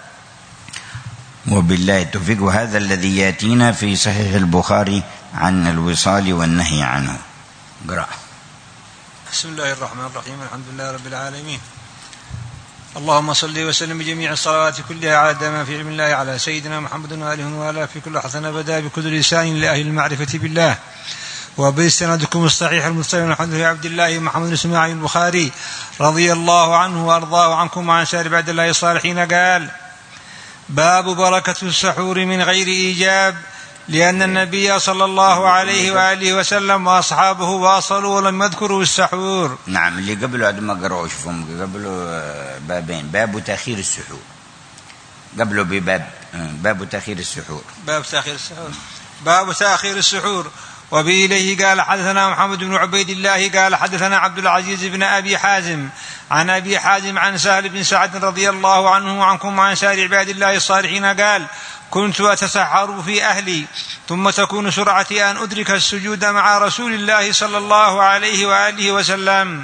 [SPEAKER 2] وبالله التوفيق. وهذا الذي يأتينا في صحيح البخاري عن الوصال والنهي عنه. قرأ.
[SPEAKER 3] بسم الله الرحمن الرحيم، الحمد لله رب العالمين، اللهم صل وسلم بجميع الصلوات كلها على ما في علم الله على سيدنا محمد وآله وآله في كل حسن بدا بكل لسان لأهل المعرفة بالله. وبسندكم الصحيح المستقيم الحمد لله عبد الله محمد بن اسماعيل البخاري رضي الله عنه وأرضاه عنكم وعن سائر عباد الله الصالحين قال: باب بركة السحور من غير إيجاب، لأن النبي صلى الله عليه وآله وسلم وأصحابه واصلوا ولم يذكروا السحور.
[SPEAKER 2] نعم. اللي قبله هذا ما قرأوا، شوفهم قبله بابين، باب تأخير السحور، قبله بباب باب تأخير السحور،
[SPEAKER 3] باب تأخير السحور باب تأخير السحور. وبه إليه قال حدثنا محمد بن عبيد الله قال حدثنا عبد العزيز بن أبي حازم عن أبي حازم عن سهل بن سعد رضي الله عنه وعنكم وعن سائر عباد الله الصالحين قال كنت أتسحر في أهلي ثم تكون سرعتي أن أدرك السجود مع رسول الله صلى الله عليه وآله وسلم.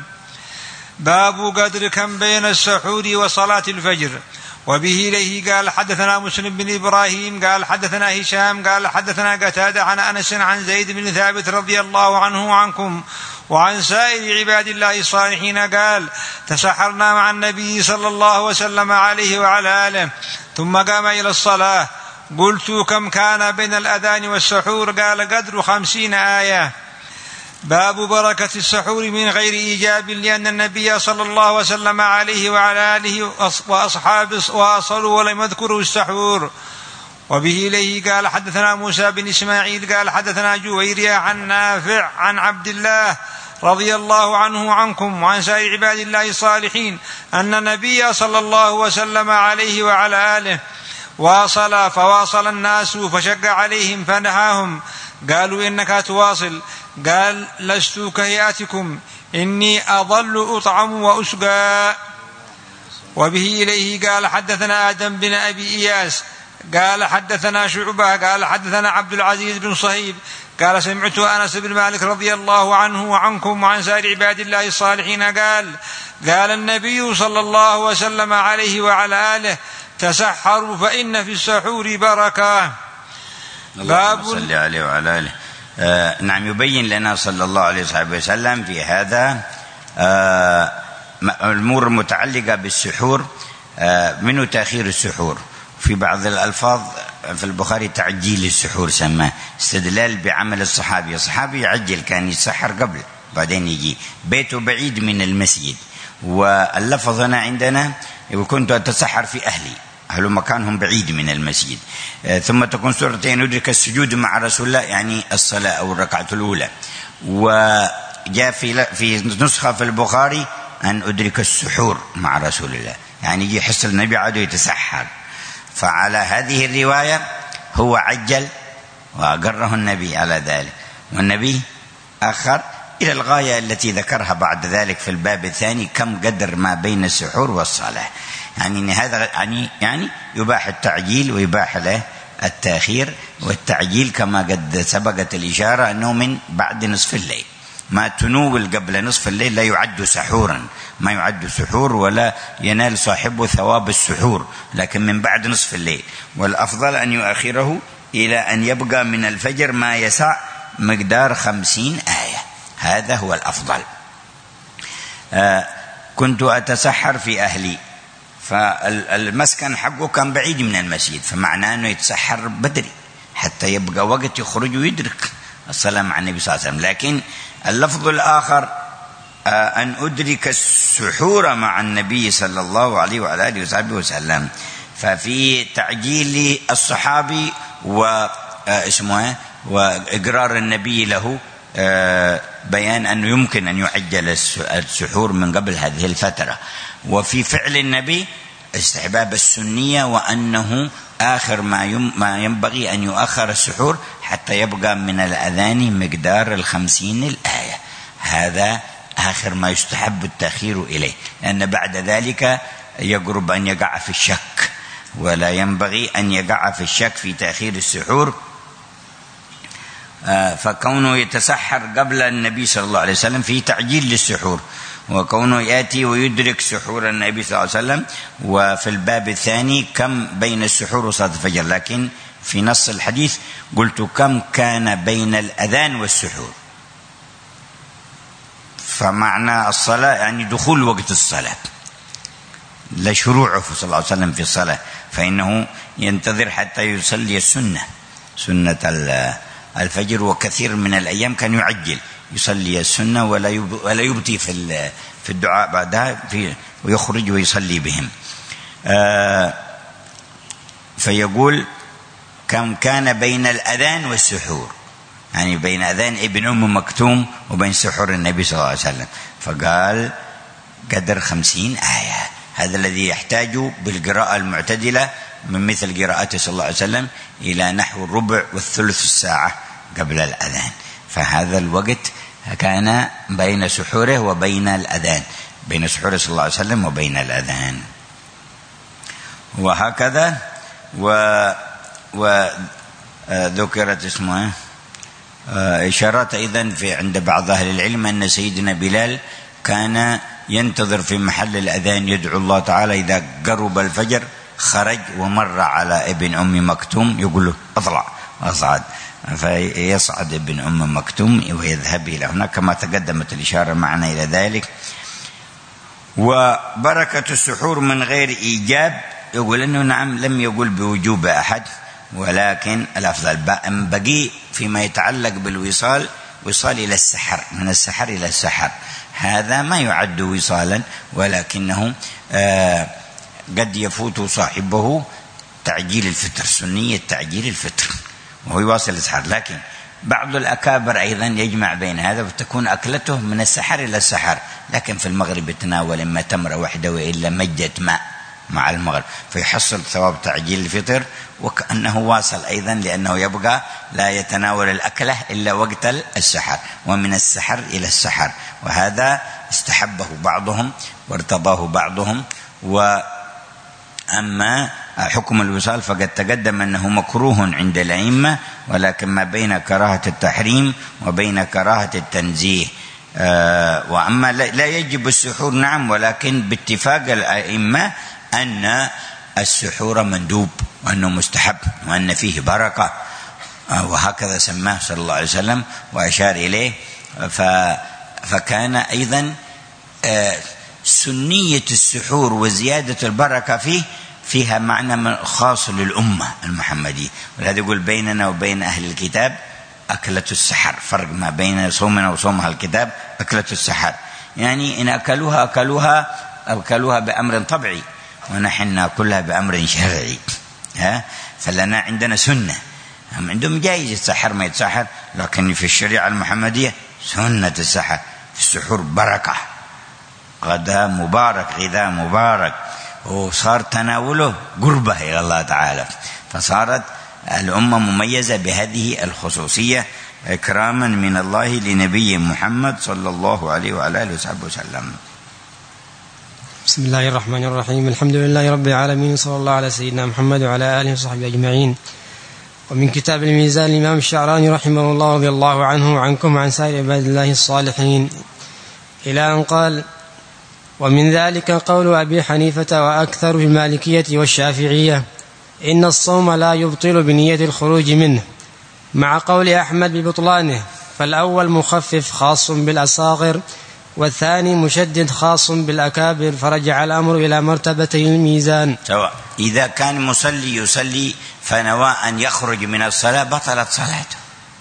[SPEAKER 3] باب قدر كم بين السحور وصلاة الفجر. وبه إليه قال حدثنا مسلم بن إبراهيم قال حدثنا هشام قال حدثنا قتادة عن أنس عن زيد بن ثابت رضي الله عنه وعنكم وعن سائر عباد الله الصالحين قال تسحرنا مع النبي صلى الله وسلم عليه وعلى آله ثم قام إلى الصلاة. قلت كم كان بين الأذان والسحور؟ قال قدر خمسين آية. باب بركة السحور من غير إيجاب، لأن النبي صلى الله وسلم عليه وعلى آله وأصحابه واصلوا ولم يذكروا السحور. وبه إليه قال حدثنا موسى بن إسماعيل قال حدثنا جويرية عن نافع عن عبد الله رضي الله عنه عنكم وعن سائر عباد الله الصالحين أن النبي صلى الله وسلم عليه وعلى آله واصل فواصل الناس فشق عليهم فنهاهم. قالوا إنك تواصل، قال لست كهيئتكم إني أظل أطعم وأسقى. وبه إليه قال حدثنا آدم بن أبي إياس قال حدثنا شعبة قال حدثنا عبد العزيز بن صهيب قال سمعت أنس بن مالك رضي الله عنه وعنكم وعن سائر عباد الله الصالحين قال قال النبي صلى الله وسلم عليه وعلى آله تسحروا فإن في السحور بركة.
[SPEAKER 2] باب صلى عليه وعلى آله. آه نعم. يبين لنا صلى الله عليه وسلم في هذا آه الأمور المتعلقة بالسحور، آه منه تأخير السحور. في بعض الألفاظ في البخاري تعجيل السحور سماه، استدلال بعمل الصحابي. الصحابي يعجل، كان يتسحر قبل بعدين يجي بيته بعيد من المسجد. واللفظ هنا عندنا كنت أتسحر في أهلي، أهل مكانهم بعيد من المسجد. ثم تكون سورتين يدرك السجود مع رسول الله، يعني الصلاة أو الركعة الأولى. وجاء في في نسخة في البخاري أن أدرك السحور مع رسول الله، يعني يجي يحس النبي عاده يتسحر. فعلى هذه الرواية هو عجل وأقره النبي على ذلك، والنبي أخر إلى الغاية التي ذكرها بعد ذلك في الباب الثاني كم قدر ما بين السحور والصلاة. يعني هذا يعني يعني يباح التعجيل ويباح له التأخير. والتعجيل كما قد سبقت الإشارة أنه من بعد نصف الليل، ما تنول قبل نصف الليل لا يعد سحورا، ما يعد سحور ولا ينال صاحبه ثواب السحور، لكن من بعد نصف الليل. والأفضل أن يؤخره إلى أن يبقى من الفجر ما يسع مقدار خمسين آية، هذا هو الأفضل. آه كنت أتسحر في أهلي، فالمسكن حقه كان بعيد من المسجد، فمعناه أنه يتسحر بدري حتى يبقى وقت يخرج ويدرك الصلاة مع النبي صلى الله عليه وسلم. لكن اللفظ الآخر آه أن أدرك السحور مع النبي صلى الله عليه وعلى آله وصحبه وسلم، ففي تعجيل الصحابي واسمه وإقرار النبي له آه بيان أنه يمكن أن يعجل السحور من قبل هذه الفترة. وفي فعل النبي استحباب السنية، وأنه آخر ما ينبغي أن يؤخر السحور حتى يبقى من الأذان مقدار الخمسين الآية، هذا آخر ما يستحب التأخير إليه، لأن بعد ذلك يقرب أن يقع في الشك، ولا ينبغي أن يقع في الشك في تأخير السحور. فكونه يتسحر قبل النبي صلى الله عليه وسلم في تعجيل للسحور، وكونه يأتي ويدرك سحور النبي صلى الله عليه وسلم. وفي الباب الثاني كم بين السحور وصلاة الفجر، لكن في نص الحديث قلت كم كان بين الأذان والسحور، فمعنى الصلاة يعني دخول وقت الصلاة، لا شروعه صلى الله عليه وسلم في الصلاة، فإنه ينتظر حتى يصلي السنة سنة الفجر. وكثير من الأيام كان يعجل يصلي السنة ولا يبطي في في الدعاء بعدها في ويخرج ويصلي بهم. آه فيقول كم كان بين الأذان والسحور، يعني بين أذان ابن أم مكتوم وبين سحور النبي صلى الله عليه وسلم، فقال قدر خمسين آية. هذا الذي يحتاج بالقراءة المعتدلة من مثل قراءته صلى الله عليه وسلم إلى نحو الربع والثلث الساعة قبل الأذان، فهذا الوقت كان بين سحوره وبين الأذان، بين سحوره صلى الله عليه وسلم وبين الأذان. وهكذا و وذكرت اسمه إشارات أيضا في عند بعض أهل العلم أن سيدنا بلال كان ينتظر في محل الأذان يدعو الله تعالى، إذا قرب الفجر خرج ومر على ابن أم مكتوم يقول له اطلع أصعد، فيصعد ابن أم مكتوم ويذهب إلى هناك كما تقدمت الإشارة معنا إلى ذلك. وبركة السحور من غير إيجاب، يقول أنه نعم لم يقول بوجوب أحد، ولكن الأفضل بقي فيما يتعلق بالوصال، وصال إلى السحر، من السحر إلى السحر، هذا ما يعد وصالا، ولكنه آه قد يفوت صاحبه تعجيل الفطر، سنية تعجيل الفطر وهو يواصل السحر. لكن بعض الأكابر أيضا يجمع بين هذا، وتكون أكلته من السحر إلى السحر، لكن في المغرب يتناول إما تمرة واحدة وإلا مجة ماء مع المغرب، فيحصل ثواب تعجيل الفطر، وكأنه واصل أيضا، لأنه يبقى لا يتناول الأكلة إلا وقت السحر، ومن السحر إلى السحر، وهذا استحبه بعضهم وارتضاه بعضهم. وأما حكم الوصال فقد تقدم أنه مكروه عند الأئمة، ولكن ما بين كراهة التحريم وبين كراهة التنزيه. آه وأما لا يجب السحور نعم، ولكن باتفاق الأئمة أن السحور مندوب، وأنه مستحب، وأن فيه بركة، آه وهكذا سماه صلى الله عليه وسلم وأشار إليه. فكان أيضا آه سنية السحور وزيادة البركة فيه فيها معنى خاص للأمة المحمدية، ولهذا يقول بيننا وبين أهل الكتاب أكلة السحر، فرق ما بين صومنا وصوم أهل الكتاب أكلة السحر، يعني إن أكلوها أكلوها أكلوها بأمر طبيعي، ونحن نأكلها بأمر شرعي. ها فلنا عندنا سنة، هم عندهم جائز السحر ما يتسحر، لكن في الشريعة المحمدية سنة السحر، في السحور بركة، غداء مبارك، غذاء مبارك، وصار تناوله قربة إلى الله تعالى، فصارت الأمة مميزة بهذه الخصوصية إكراما من الله لنبي محمد صلى الله عليه وعلى آله وصحبه وسلم.
[SPEAKER 4] بسم الله الرحمن الرحيم، الحمد لله رب العالمين، صلى الله على سيدنا محمد وعلى آله وصحبه أجمعين. ومن كتاب الميزان الإمام الشعراني رحمه الله رضي الله عنه وعنكم عن سائر عباد الله الصالحين، إلى أن قال: ومن ذلك قول أبي حنيفة وأكثر في المالكية والشافعية إن الصوم لا يبطل بنية الخروج منه، مع قول أحمد ببطلانه، فالأول مخفف خاص بالأصاغر، والثاني مشدد خاص بالأكابر، فرجع الأمر إلى مرتبتي الميزان.
[SPEAKER 2] سواء إذا كان مصلي يصلي فنوى أن يخرج من الصلاة بطلت صلاته،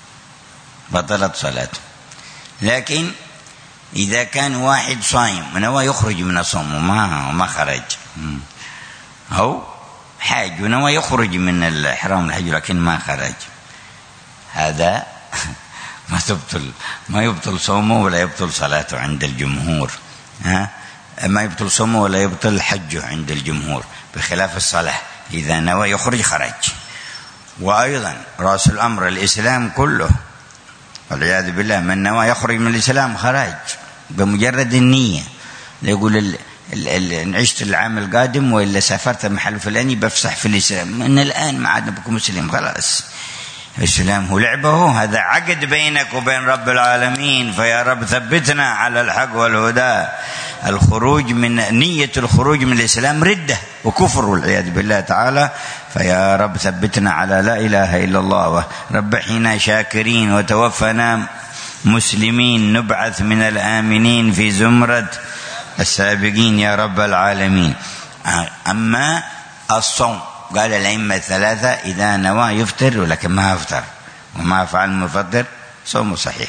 [SPEAKER 2] بطلت صلاته. لكن إذا كان واحد صايم ونوى يخرج من الصوم وما ما خرج، أو حاج ونوى يخرج من الإحرام الحج لكن ما خرج، هذا ما تبطل ما يبطل صومه ولا يبطل صلاته عند الجمهور. ها ما يبطل صومه ولا يبطل حجه عند الجمهور، بخلاف الصلاة إذا نوى يخرج خرج. وأيضا رأس الأمر الإسلام كله، والعياذ بالله، من نوى يخرج من الإسلام خرج بمجرد النية. يقول ال ال ال عشت العام القادم وإلا سافرت المحل الفلاني بفسح في الإسلام، من الآن ما عاد بكم مسلم، خلاص الإسلام هو لعبه، هذا عقد بينك وبين رب العالمين، فيا رب ثبتنا على الحق والهدى. الخروج من نية الخروج من الإسلام ردة وكفر والعياذ بالله تعالى، فيا رب ثبتنا على لا إله إلا الله، وربحنا شاكرين، وتوفنا مسلمين، نبعث من الآمنين في زمرة السابقين يا رب العالمين. أما الصوم قال الأئمة الثلاثة إذا نوى يفطر ولكن ما يفطر وما فعل مفطر صومه صحيح.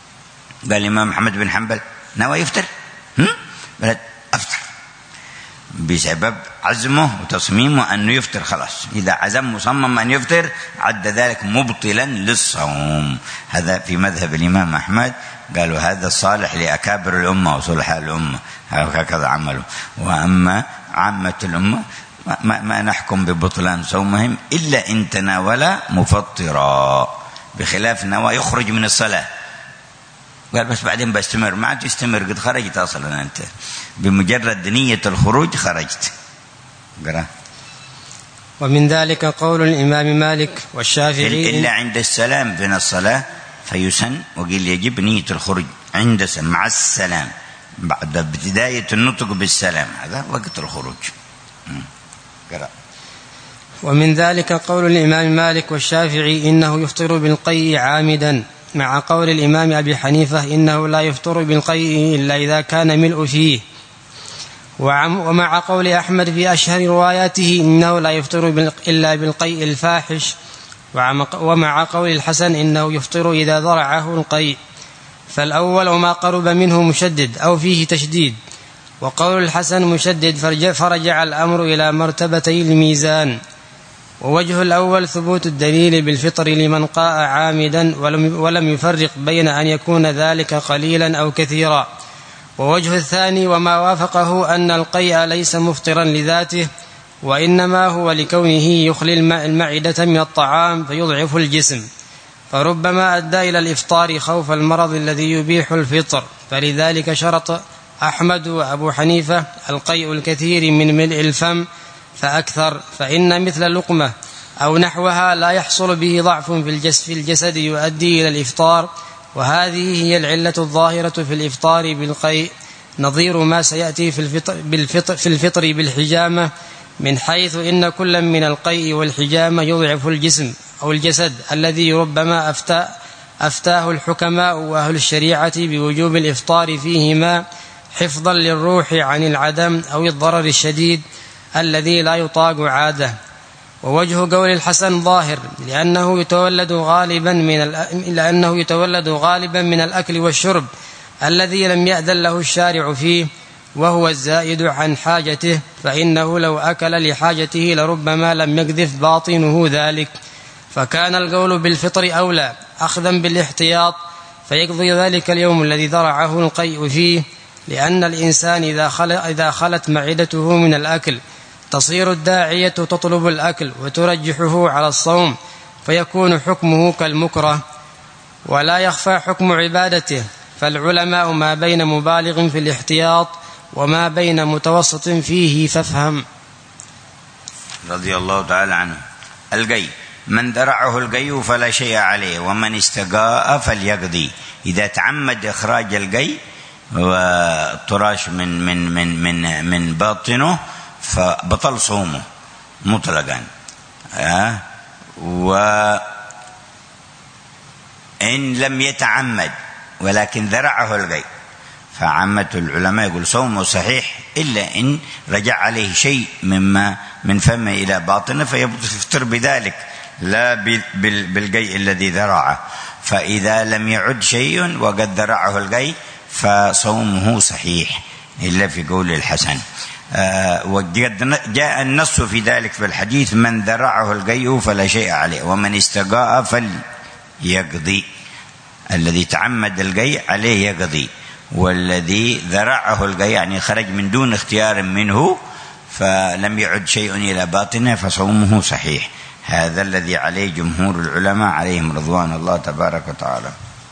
[SPEAKER 2] قال الإمام محمد بن حنبل نوى يفطر بل أفطر، بسبب عزمه وتصميمه أنه يفطر خلاص. إذا عزم مصمم أن يفطر عد ذلك مبطلا للصوم. هذا في مذهب الإمام أحمد، قالوا هذا صالح لأكابر الأمة وصلحاء الأمة، هكذا عملوا. وأما عامة الأمة ما, ما نحكم ببطلان صومهم إلا إن تناول مفطرا، بخلاف نوى يخرج من الصلاة قال بس بعدين بستمر، ما عاد تستمر، قد خرجت أصلا أنت، بمجرد نية الخروج خرجت. قرأ.
[SPEAKER 4] ومن ذلك قول الإمام مالك والشافعي
[SPEAKER 2] إلا عند السلام من الصلاة فيسن، وقيل يجب نية الخروج عند مع السلام بعد بداية النطق بالسلام، هذا وقت الخروج. قرأ.
[SPEAKER 4] ومن ذلك قول الإمام مالك والشافعي إنه يفطر بالقيء عامدا، مع قول الإمام أبي حنيفة إنه لا يفطر بالقيء إلا إذا كان ملء فيه، ومع قول أحمد في أشهر رواياته إنه لا يفطر إلا بالقيء الفاحش، ومع قول الحسن إنه يفطر إذا ضرعه القيء. فالأول ما قرب منه مشدد أو فيه تشديد، وقول الحسن مشدد فرجع الأمر إلى مرتبتي الميزان. ووجه الأول ثبوت الدليل بالفطر لمن قاء عامدا ولم يفرق بين أن يكون ذلك قليلا أو كثيرا. ووجه الثاني وما وافقه أن القيء ليس مفطرا لذاته، وإنما هو لكونه يخلي المعدة من الطعام فيضعف الجسم، فربما أدى إلى الإفطار خوف المرض الذي يبيح الفطر، فلذلك شرط أحمد وأبو حنيفة القيء الكثير من ملء الفم فأكثر، فإن مثل لقمة أو نحوها لا يحصل به ضعف في الجسد يؤدي إلى الإفطار، وهذه هي العلة الظاهرة في الإفطار بالقيء، نظير ما سيأتي في الفطر, بالفطر في الفطر بالحجامة، من حيث إن كل من القيء والحجامة يضعف الجسم أو الجسد الذي ربما أفتى أفتاه الحكماء وأهل الشريعة بوجوب الإفطار فيهما حفظا للروح عن العدم أو الضرر الشديد الذي لا يطاق عاده. ووجه قول الحسن ظاهر لأنه يتولد غالبا من لأنه يتولد غالبا من الأكل والشرب الذي لم يأذن له الشارع فيه، وهو الزائد عن حاجته، فإنه لو أكل لحاجته لربما لم يقذف باطنه ذلك، فكان القول بالفطر أولى أخذا بالاحتياط، فيقضي ذلك اليوم الذي ذرعه القيء فيه، لأن الإنسان إذا خلت معدته من الأكل تصير الداعية تطلب الأكل وترجحه على الصوم، فيكون حكمه كالمكره، ولا يخفى حكم عبادته. فالعلماء ما بين مبالغ في الاحتياط وما بين متوسط فيه، فافهم.
[SPEAKER 2] رضي الله تعالى عنه. القي من درعه القي فلا شيء عليه، ومن استقاء فليقضي. إذا تعمد إخراج القي والتراش من من من من من باطنه فبطل صومه مطلقا. أه؟ وإن لم يتعمد ولكن ذرعه القي فعامة العلماء يقول صومه صحيح، إلا إن رجع عليه شيء مما من فمه إلى باطنه فيفطر بذلك، لا بالقي الذي ذرعه. فإذا لم يعد شيء وقد ذرعه القي فصومه صحيح، إلا في قول الحسن. آه وقد جاء النص في ذلك في الحديث: من ذرعه القي فلا شيء عليه، ومن استقاء فليقضي. الذي تعمد القي عليه يقضي، والذي ذرعه القي يعني خرج من دون اختيار منه فلم يعد شيء إلى باطنه فصومه صحيح. هذا الذي عليه جمهور العلماء عليهم رضوان الله تبارك وتعالى.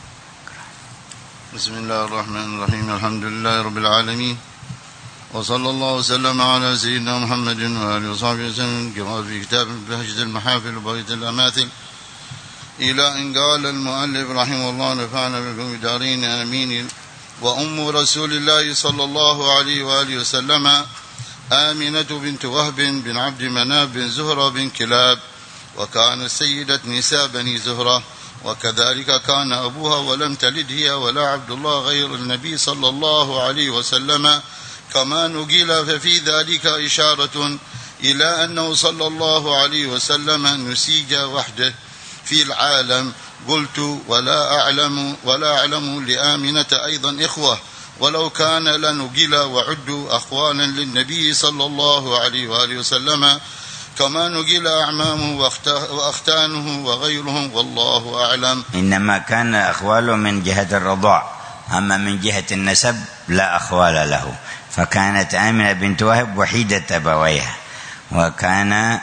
[SPEAKER 5] بسم الله الرحمن الرحيم. الحمد لله رب العالمين، وصلى الله وسلم على سيدنا محمد وآله وصحبه وسلم، كما في كتاب بهجة المحافل وبغية الأماثل، إلى أن قال المؤلف رحمه الله: نفعنا بكم دارين آمين. وأم رسول الله صلى الله عليه وآله وسلم آمنة بنت وهب بن عبد مناف بن زهرة بن كلاب، وكانت سيدة نساء بني زهرة، وكذلك كان أبوها، ولم تلد هي ولا عبد الله غير النبي صلى الله عليه وسلم، كما نقل. ففي ذلك إشارة إلى أنه صلى الله عليه وسلم نسيج وحده في العالم. قلت: ولا أعلم ولا أعلم لآمنة أيضا إخوة، ولو كان لنقل وعدوا أخوالا للنبي صلى الله عليه وآله وسلم كما نقل أعمامه وأختانه وغيرهم، والله أعلم.
[SPEAKER 2] إنما كان أخواله من جهة الرضاع، أما من جهة النسب لا أخوال له. فكانت آمنة بنت وهب وحيدة أبويها، وكان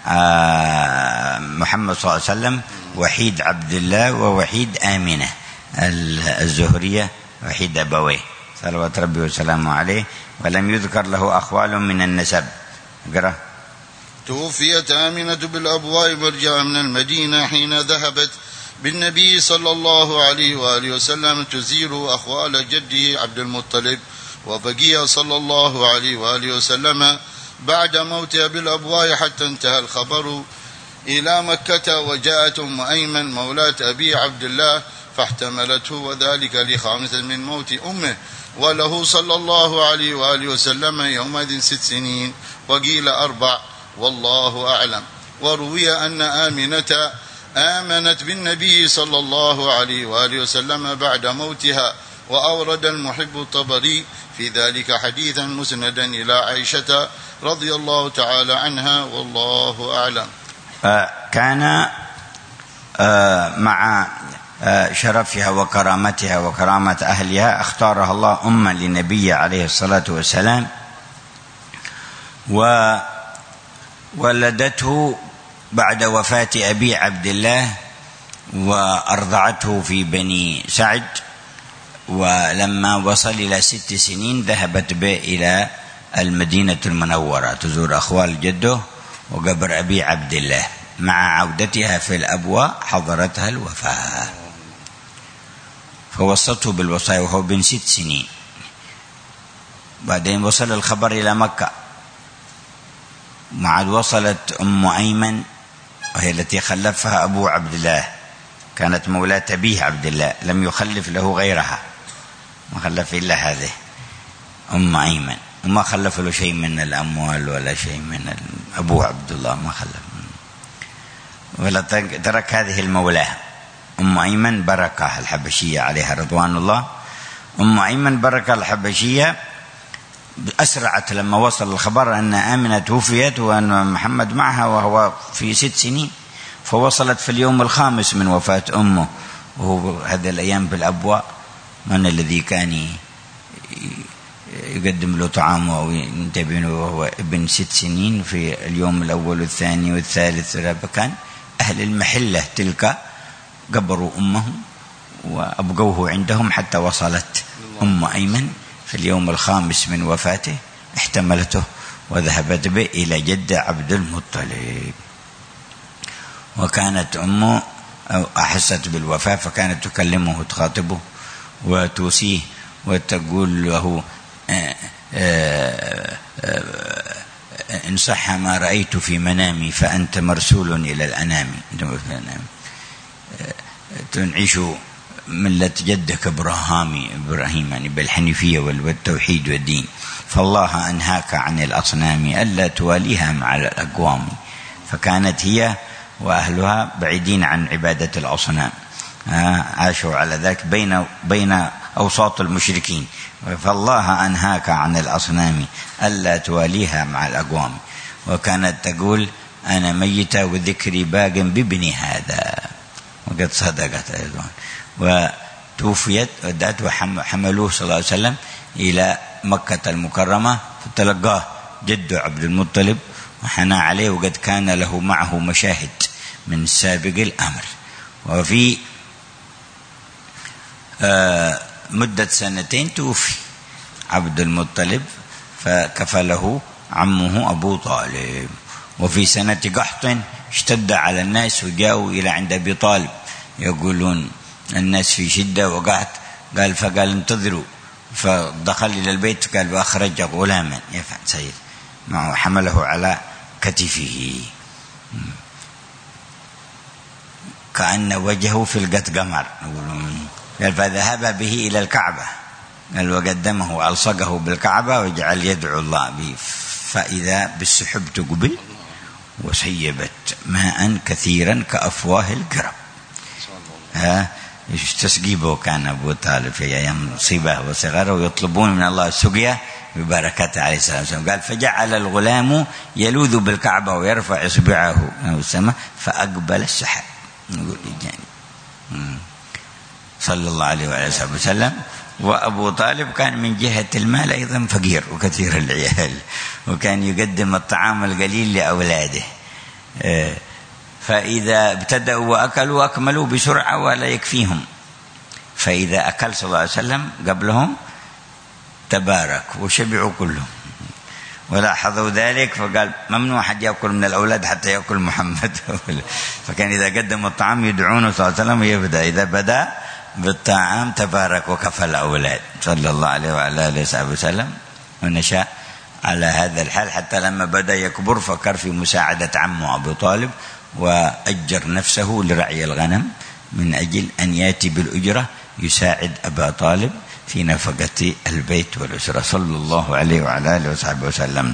[SPEAKER 2] محمد صلى الله عليه وسلم وحيد عبد الله ووحيد آمنة الزهرية وحيد أبويه صلوات ربي وسلامه عليه، ولم يذكر له أخوال من النسب. اقرأ.
[SPEAKER 5] توفيت آمنة بالأبواء ورجع من المدينة حين ذهبت بالنبي صلى الله عليه وآله وسلم تزير أخوال جده عبد المطلب، وبقي صلى الله عليه وآله وسلم بعد موتها بالأبواء حتى انتهى الخبر إلى مكة، وجاءت أم أيمن مولاة أبي عبد الله فاحتملته، وذلك لخامسة من موت أمه، وله صلى الله عليه وآله وسلم يومئذ ست سنين وقيل أربع، والله أعلم. وروي أن آمنة آمنت بالنبي صلى الله عليه وآله وسلم بعد موتها، وأورد المحب الطبري في ذلك حديثا مسندا إلى عائشة رضي الله تعالى عنها، والله أعلم.
[SPEAKER 2] كان مع شرفها وكرامتها وكرامة أهلها اختارها الله أما للنبي عليه الصلاة والسلام، وولدته بعد وفاة أبي عبد الله، وأرضعته في بني سعد، ولما وصل إلى ست سنين ذهبت به إلى المدينة المنورة تزور أخوال جده وقبر أبي عبد الله. مع عودتها في الأبواء حضرتها الوفاة، فوصته بالوصايا وهو بن ست سنين. بعدين وصل الخبر إلى مكة، معد وصلت أم أيمن وهي التي خلفها أبو عبد الله، كانت مولاة أبيه عبد الله، لم يخلف له غيرها، ما خلف إلا هذه أم أيمن، وما خلف له شيء من الأموال ولا شيء من أبو عبد الله، ما خلف، ولا ترك هذه المولاه أم أيمن بركة الحبشية عليها رضوان الله. أم أيمن بركة الحبشية أسرعت لما وصل الخبر أن آمنة توفيت وأن محمد معها وهو في ست سنين، فوصلت في اليوم الخامس من وفاة أمه، وهو هذه الأيام بالأبواء من الذي كان يقدم له طعامه أو ينتبهه وهو ابن ست سنين في اليوم الأول والثاني والثالث. كان أهل المحلة تلك قبروا أمهم وأبقوه عندهم حتى وصلت أم أيمن في اليوم الخامس من وفاته، احتملته وذهبت به إلى جد عبد المطلب. وكانت أمه أحست بالوفاة فكانت تكلمه وتخاطبه وتوصيه وتقول له إن صح ما رأيت في منامي فأنت مرسول إلى الأنام، تنعش ملة جدك إبراهيم إبراهيم يعني بالحنيفية والتوحيد والدين، فالله أنهاك عن الأصنام ألا تواليها مع الأقوام. فكانت هي وأهلها بعيدين عن عبادة الأصنام، عاشوا على ذلك بين بين أوساط المشركين، فالله أنهاك عن الأصنام ألا تواليها مع الأقوام. وكانت تقول أنا ميتة وذكري باق بابني هذا، وقد صدقت أيضا. وتوفيت ودعت وحملوه صلى الله عليه وسلم إلى مكة المكرمة، فتلقاه جد عبد المطلب وحنى عليه، وقد كان له معه مشاهد من سابق الأمر. وفي مدة سنتين توفي عبد المطلب فكفله عمه أبو طالب. وفي سنة قحط اشتد على الناس وجاءوا إلى عند أبي طالب يقولون الناس في شدة وقعت، قال فقال انتظروا، فدخل إلى البيت قال وأخرج غلاما يفعل سيد معه حمله على كتفه كأن وجهه في القت قمر، قال فذهب به إلى الكعبة، قال وقدمه ألصقه بالكعبة وجعل يدعو الله به، فإذا بالسحب تقبل وسيبت ماء كثيرا كأفواه القرب. ها تسقيبه كان أبو طالب في أيام صباه وصغره، ويطلبون من الله السقيا ببركته عليه الصلاة والسلام. قال فجعل الغلام يلوذ بالكعبة ويرفع إصبعه إلى السماء فأقبل السحاب. نقول يعني صلى الله عليه وعلى آله وسلم. وأبو طالب كان من جهة المال أيضا فقير وكثير العيال، وكان يقدم الطعام القليل لأولاده، فإذا ابتدأوا وأكلوا أكملوا بسرعة ولا يكفيهم، فإذا أكل صلى الله عليه وسلم قبلهم تبارك وشبعوا كلهم ولاحظوا ذلك، فقال ممنوع أحد يأكل من الأولاد حتى يأكل محمد. فكان إذا قدم الطعام يدعونه صلى الله عليه وسلم يبدأ، إذا بدأ بالطعام تبارك وكفى الأولاد صلى الله عليه وعلى آله وسلم. ونشأ على هذا الحال حتى لما بدأ يكبر فكر في مساعدة عمه أبو طالب، وأجر نفسه لرعي الغنم من أجل أن يأتي بالأجرة يساعد أبا طالب في نفقة البيت والأسرة صلى الله عليه وعلى آله وصحبه وسلم.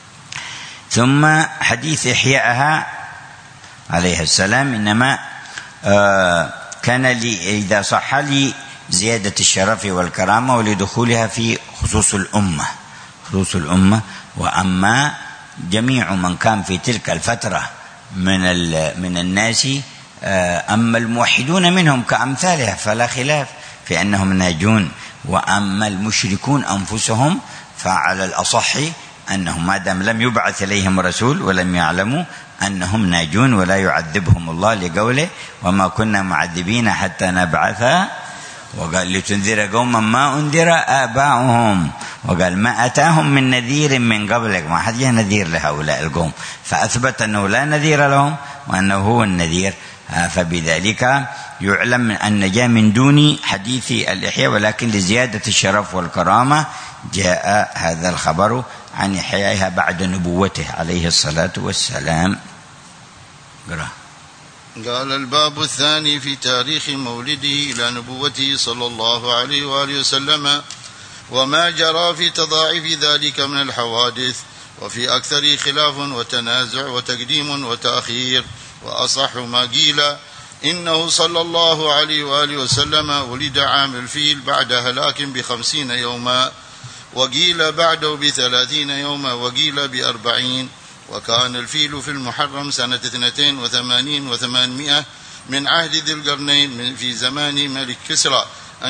[SPEAKER 2] ثم حديث إحيائها عليه السلام إنما آه كان لي إذا صح لي زيادة الشرف والكرامة ولدخولها في خصوص الأمة خصوص الأمة وأما جميع من كان في تلك الفترة من من الناس، أما الموحدون منهم كأمثالها فلا خلاف في أنهم ناجون، وأما المشركون أنفسهم فعلى الأصح أنهم ما دام لم يبعث إليهم رسول ولم يعلموا أنهم ناجون ولا يعذبهم الله، لقوله وما كنا معذبين حتى نبعث، وقال لتنذر قوما ما أنذر آباؤهم، وقال ما أتاهم من نذير من قبلك، ما حد جاء نذير لهؤلاء القوم، فأثبت أنه لا نذير لهم وأنه هو النذير. فبذلك يعلم أن جاء من دون حديث الإحياء، ولكن لزيادة الشرف والكرامة جاء هذا الخبر عن إحيائها بعد نبوته عليه الصلاة والسلام. قرأ.
[SPEAKER 5] قال الباب الثاني في تاريخ مولده إلى نبوته صلى الله عليه وآله وسلم، وما جرى في تضاعف ذلك من الحوادث، وفي أكثر خلاف وتنازع وتقديم وتأخير، وأصح ما قيل إنه صلى الله عليه وآله وسلم ولد عام الفيل بعد هلاك بخمسين يوما، وقيل بعده بثلاثين يوما، وقيل بأربعين، وكان الفيل في المحرم سنة اثنتين وثمانين وثمانمائة من عهد ذي القرنين في زمان ملك كسرى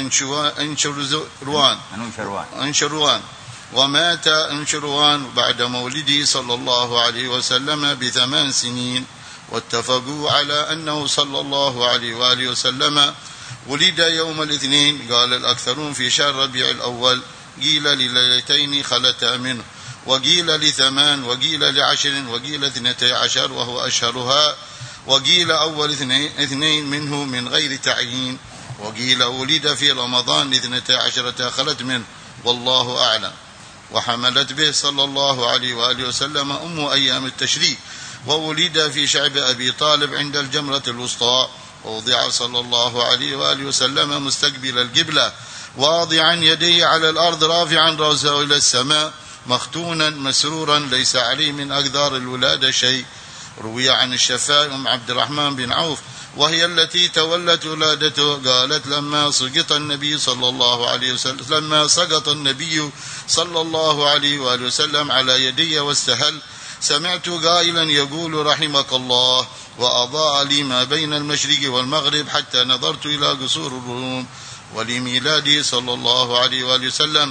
[SPEAKER 5] أنشروان أنشروان ومات أنشروان بعد مولده صلى الله عليه وسلم بثمان سنين، واتفقوا على أنه صلى الله عليه وآله وسلم ولد يوم الاثنين، قال الأكثرون في شهر ربيع الأول، قيل لليلتين خلتا منه، وقيل لثمان، وقيل لعشر، وقيل اثنتي عشر وهو أشهرها، وقيل أول اثنين منه من غير تعيين، وقيل ولد في رمضان اثنتي عشرة خلت منه، والله أعلم. وحملت به صلى الله عليه وآله وسلم أم أيام التشريق، وولد في شعب أبي طالب عند الجمرة الوسطى، ووضع صلى الله عليه وآله وسلم مستقبل القبلة واضعا يديه على الأرض رافعا رأسه إلى السماء مختونا مسرورا ليس عليه من أقدار الولادة شيء. روي عن الشفاء أم عبد الرحمن بن عوف وهي التي تولت ولادته قالت لما سقط النبي صلى الله عليه وسلم لما سقط النبي صلى الله عليه وآله وسلم على يدي واستهل سمعت قائلا يقول رحمك الله، وأضاء لي ما بين المشرق والمغرب حتى نظرت إلى قصور الروم. ولميلاده صلى الله عليه وآله وسلم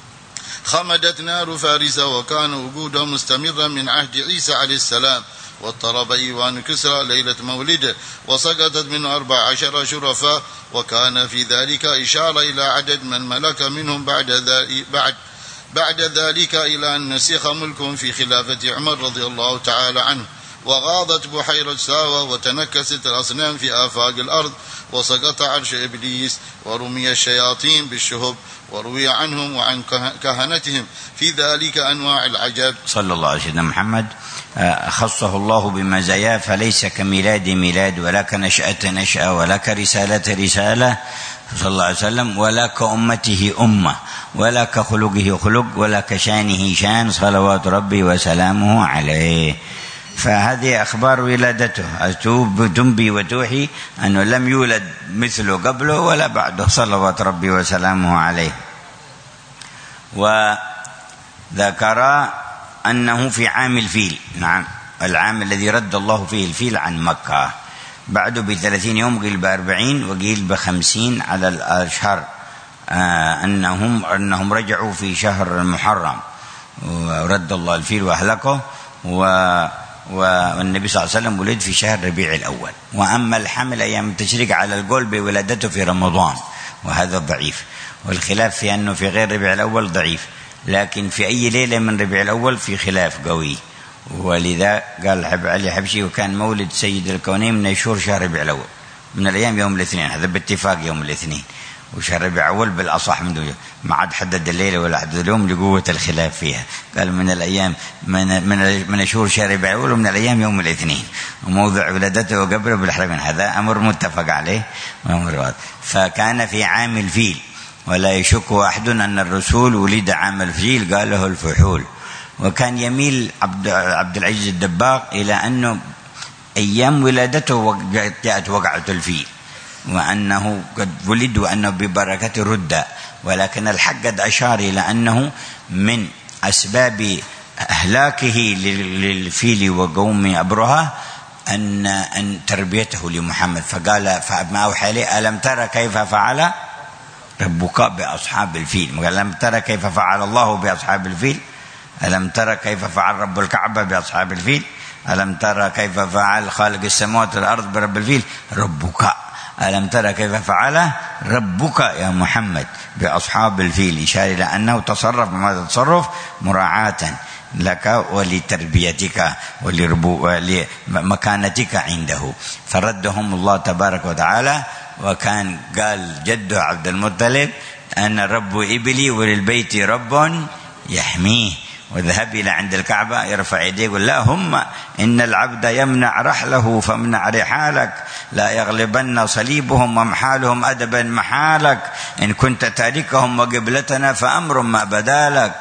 [SPEAKER 5] خمدت نار فارس، وكان وجوده مستمرا من عهد عيسى عليه السلام، واضطرب إيوان كسرى ليلة مولده وسقطت منه أربع عشر شرفاء، وكان في ذلك إشارة إلى عدد من ملك منهم بعد ذلك بعد بعد ذلك إلى أن نسخ ملكهم في خلافة عمر رضي الله تعالى عنه، وغاضت بحيرة ساوى وتنكست الأصنام في آفاق الأرض، وسقط عرش إبليس، ورمي الشياطين بالشهب، وروي عنهم وعن كهنتهم في ذلك أنواع العجب.
[SPEAKER 2] صلى الله عليه وسلم. محمد خصه الله بمزاياه، فليس كميلاد ميلاد، ولا كنشأة نشأة، ولا كرسالة رسالة صلى الله عليه وسلم، ولا كأمته أمة، ولا كخلقه خلق، ولا كشانه شان، صلوات ربي وسلامه عليه. فهذه أخبار ولادته تنبي وتوحي أنه لم يولد مثله قبله ولا بعده صلوات ربي وسلامه عليه. وذكر أنه في عام الفيل، نعم العام الذي رد الله فيه الفيل عن مكة، بعده بثلاثين يوم، قيل بأربعين وقيل بخمسين على الأشهر، آه أنهم, أنهم رجعوا في شهر المحرم ورد الله الفيل وأهلكه. و والنبي صلى الله عليه وسلم ولد في شهر ربيع الأول. وأما الحمل أيام التشريق على القول بولادته في رمضان، وهذا ضعيف، والخلاف في أنه في غير ربيع الأول ضعيف، لكن في أي ليلة من ربيع الأول في خلاف قوي. ولذا قال حب علي حبشي وكان مولد سيد الكونين من شهور شهر ربيع الأول، من الأيام يوم الاثنين، هذا باتفاق يوم الاثنين، وشهر ربيع الأول بالأصح من دون، ما عاد حدد الليلة ولا حدد اليوم لقوة الخلاف فيها، قال من الأيام من من من شهور شهر ربيع الأول ومن الأيام يوم الاثنين، وموضع ولادته وقبره بالحرمين، هذا أمر متفق عليه وأمر واضح. فكان في عام الفيل، ولا يشك أحد أن الرسول ولد عام الفيل، قال له الفحول. وكان يميل عبد عبد العزيز الدباغ إلى أنه أيام ولادته جاءت وقعة الفيل، وأنه قد ولد وأنه ببركة رد، ولكن الحق قد أشار إلى أنه من أسباب أهلاكه للفيل وقوم أبرهة أن أن تربيته لمحمد، فقال فما أوحى إليه ألم ترى كيف فعل ربك بأصحاب الفيل، قال ألم ترى كيف فعل الله بأصحاب الفيل، ألم ترى كيف فعل رب الكعبة بأصحاب الفيل، ألم ترى كيف فعل خالق السماوات والأرض برب الفيل، ربك ألم ترى كيف فعل ربك يا محمد بأصحاب الفيل، إشارة إلى أنه تصرف بماذا تصرف مراعاة لك ولتربيتك ولمكانتك عنده. فردهم الله تبارك وتعالى. وكان قال جده عبد المطلب أنا رب إبلي وللبيت رب يحميه، وذهب إلى عند الكعبة يرفع يديه يقول لا هم إن العبد يمنع رحله فامنع رحالك، لا يغلبن صليبهم ومحالهم أدبا محالك، إن كنت تاركهم وقبلتنا فأمر ما بدالك.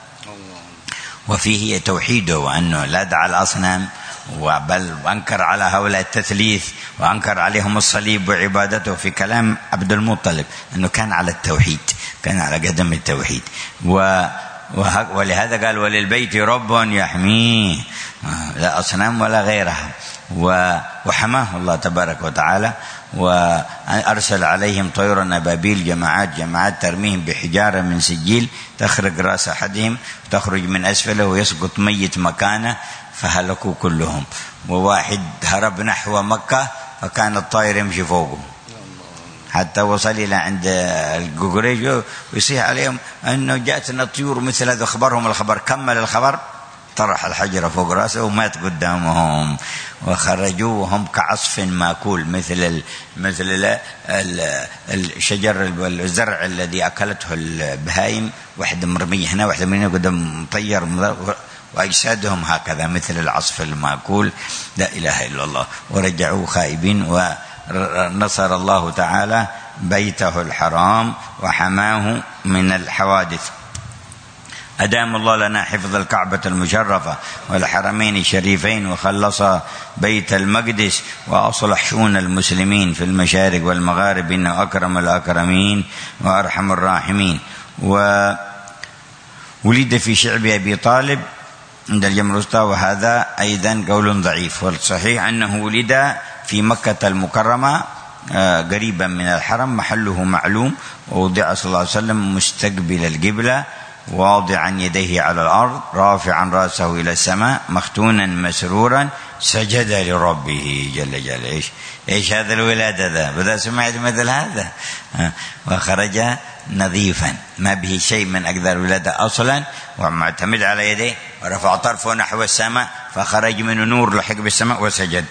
[SPEAKER 2] وفيه توحيده وأنه لا دعا الأصنام، وبل وأنكر على هؤلاء التثليث وأنكر عليهم الصليب وعبادته في كلام عبد المطلب أنه كان على التوحيد، كان على قدم التوحيد. و ولهذا قال وللبيت رب يحميه، لا أصنام ولا غيرها. وحماه الله تبارك وتعالى، وأرسل عليهم طيرا أبابيل جماعات جماعات ترميهم بحجارة من سجيل تخرج رأس أحدهم تخرج من أسفله ويسقط ميت مكانه فهلكوا كلهم. وواحد هرب نحو مكة فكان الطائر يمشي فوقه حتى وصل إلى عند القريش ويصيح عليهم أنه جاءتنا الطيور مثل هذا، خبرهم الخبر، كمل الخبر طرح الحجر فوق رأسه ومات قدامهم، وخرجوا وهم كعصف ماكول، مثل ال مثل ال ال الشجر الزرع الذي أكلته البهائم، واحدة مرمية هنا واحدة مرمية قدام مطير، وأجسادهم هكذا مثل العصف الماكول. لا إله إلا الله. ورجعوا خائبين، ونصر الله تعالى بيته الحرام وحماه من الحوادث. أدام الله لنا حفظ الكعبة المشرفة والحرمين الشريفين، وخلص بيت المقدس، وأصلح شؤون المسلمين في المشارق والمغارب، إنه أكرم الأكرمين وأرحم الراحمين. وولد في شعب أبي طالب عند الجمر الوسطى، وهذا أيضا قول ضعيف، والصحيح أنه ولد في مكة المكرمة قريبا من الحرم، محله معلوم، ووضع صلى الله عليه وسلم مستقبل القبلة واضعا يديه على الأرض رافعا رأسه إلى السماء مختونا مسرورا سجد لربه جل جلاله. إيش إيش هذا الولادة ذا؟ بدأ سمعت مثل هذا. وخرج نظيفا ما به شيء من أقدار الولادة أصلا، ومعتمد على يديه، ورفع طرفه نحو السماء فخرج منه نور لحق بالسماء وسجد.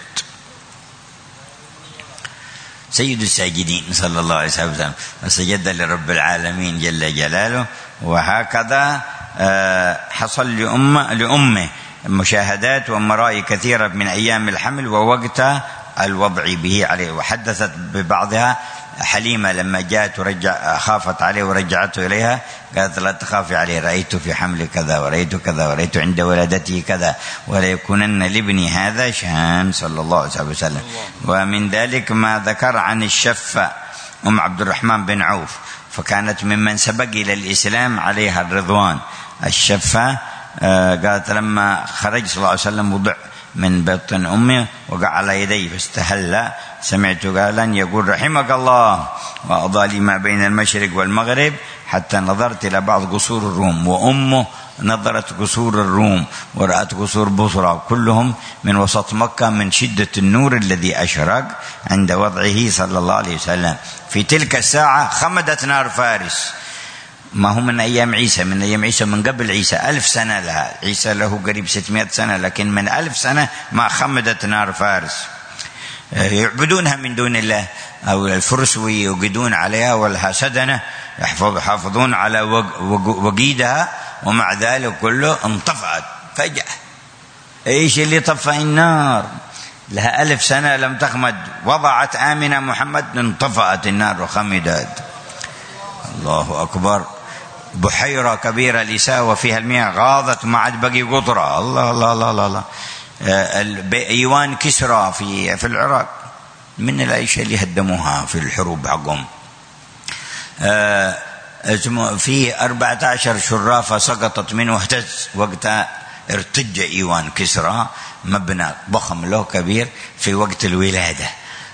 [SPEAKER 2] سيد الساجدين صلى الله عليه وسلم، وسجد لرب العالمين جل جلاله. وهكذا حصل لأمه, لأمه مشاهدات ومرائي كثيرة من أيام الحمل ووقت الوضع به عليه، وحدثت ببعضها حليمة لما جاءت ورجع خافت عليه ورجعته إليها قالت لا تخافي عليه، رأيت في حمل كذا ورأيت كذا ورأيت عند ولادته كذا وليكونن لابني هذا شان صلى الله عليه وسلم. ومن ذلك ما ذكر عن الشفة أم عبد الرحمن بن عوف، فكانت ممن سبق إلى الإسلام عليها الرضوان. الشفة قالت لما خرج صلى الله عليه وسلم وضع من بطن أمه وقع على يديه فاستهل، سمعت قالا يقول رحمك الله وأضاء لي ما بين المشرق والمغرب حتى نظرت إلى بعض قصور الروم، وأمه نظرت قصور الروم ورأت قصور بصرى كلهم من وسط مكة من شدة النور الذي أشرق عند وضعه صلى الله عليه وسلم. في تلك الساعة خمدت نار فارس، ما هو من أيام عيسى، من أيام عيسى من قبل عيسى ألف سنة لها، عيسى له قريب ستمائة سنة، لكن من ألف سنة ما خمدت نار فارس يعبدونها من دون الله، أو الفرس ويوقدون عليها ولها سدنة يحافظون على وقيدها، ومع ذلك كله انطفأت فجأة. إيش اللي طفأ النار؟ لها ألف سنة لم تخمد، وضعت آمنة محمد انطفأت النار وخمدت. الله أكبر. بحيرة كبيرة لساء وفيها المياه غاضت ما عاد بقي قطرة. الله الله الله الله, الله. ايوان كسرى في في العراق من الاشياء اللي هدموها في الحروب حقهم. في أربعة عشر شرافة سقطت منه واهتز وقتها، ارتج ايوان كسرى مبنى ضخم له كبير في وقت الولادة،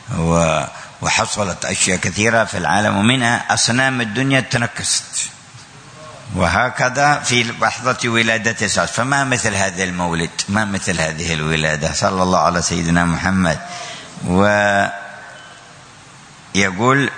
[SPEAKER 2] وحصلت اشياء كثيرة في العالم ومنها اصنام الدنيا تنكست، وهكذا في لحظة ولادته. فما مثل هذا المولد، ما مثل هذه الولادة، صلى الله على سيدنا محمد. ويقول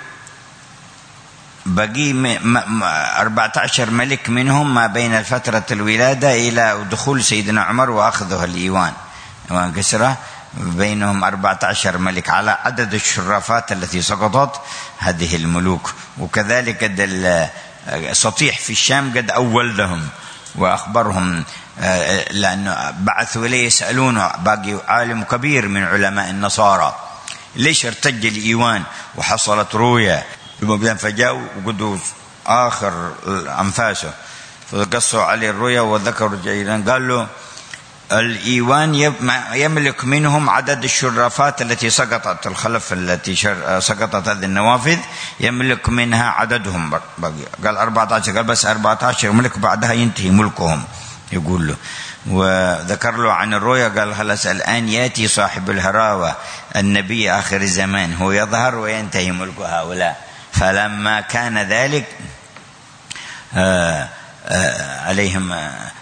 [SPEAKER 2] بقي أربعة عشر ملك منهم ما بين فترة الولادة إلى دخول سيدنا عمر وأخذه الإيوان، إيوان كسرى، بينهم أربعة عشر ملك على عدد الشرافات التي سقطت هذه الملوك. وكذلك دل سطيح في الشام قد أولهم وأخبرهم، لأنه بعثوا إليه يسألونه، باقي عالم كبير من علماء النصارى، ليش ارتج الإيوان وحصلت رؤيا، فجاءوا وقدوا آخر أنفاسه فقصوا عليه الرؤيا وذكروا جيدا، قال له الإيوان يملك منهم عدد الشرافات التي سقطت، الخلف التي سقطت هذه النوافذ يملك منها عددهم بقي. قال أربعة عشر، قال بس أربعة عشر ملك بعدها ينتهي ملكهم يقول له. وذكر له عن الرؤيا قال خلاص الآن يأتي صاحب الهراوة النبي آخر الزمان، هو يظهر وينتهي ملك هؤلاء. فلما كان ذلك آآ آآ عليهم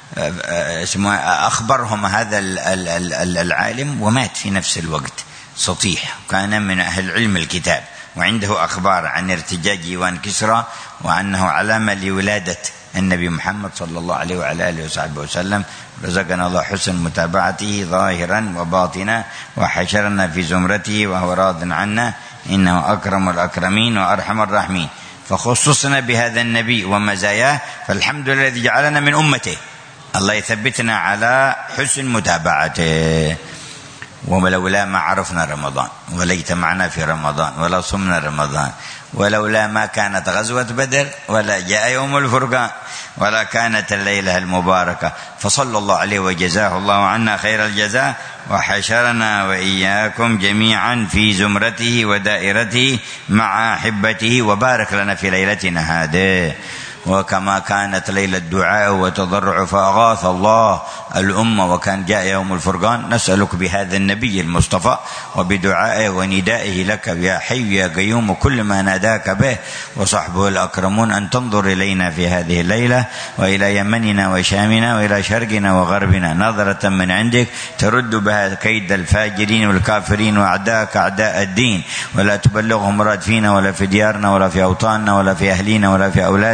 [SPEAKER 2] أخبرهم هذا العالم ومات في نفس الوقت سطيح، كان من أهل علم الكتاب وعنده أخبار عن ارتجاج إيوان كسرى وأنه علامة لولادة النبي محمد صلى الله عليه وعلى آله وصحبه وسلم. رزقنا الله حسن متابعته ظاهرا وباطنا وحشرنا في زمرته وهو راض عنا إنه أكرم الأكرمين وأرحم الراحمين. فخصصنا بهذا النبي ومزاياه، فالحمد لله الذي جعلنا من أمته، الله يثبتنا على حسن متابعته. ولولا ما عرفنا رمضان ولا اجتمعنا في رمضان ولا صمنا رمضان، ولولا ما كانت غزوة بدر ولا جاء يوم الفرقان ولا كانت الليلة المباركة. فصلى الله عليه وجزاه الله عنا خير الجزاء، وحشرنا وإياكم جميعا في زمرته ودائرته مع أحبته، وبارك لنا في ليلتنا هذه. وكما كانت ليلة دعاء وتضرع فأغاث الله الأمة وكان جاء يوم الفرقان، نسألك بهذا النبي المصطفى وبدعائه وندائه لك يا حي يا قيوم كل ما ناداك به وصحبه الأكرمون أن تنظر إلينا في هذه الليلة وإلى يمننا وشامنا وإلى شرقنا وغربنا نظرة من عندك ترد بها كيد الفاجرين والكافرين وأعداءك أعداء الدين، ولا تبلغهم مراد فينا ولا في ديارنا ولا في أوطاننا ولا في أهلينا ولا في أولادنا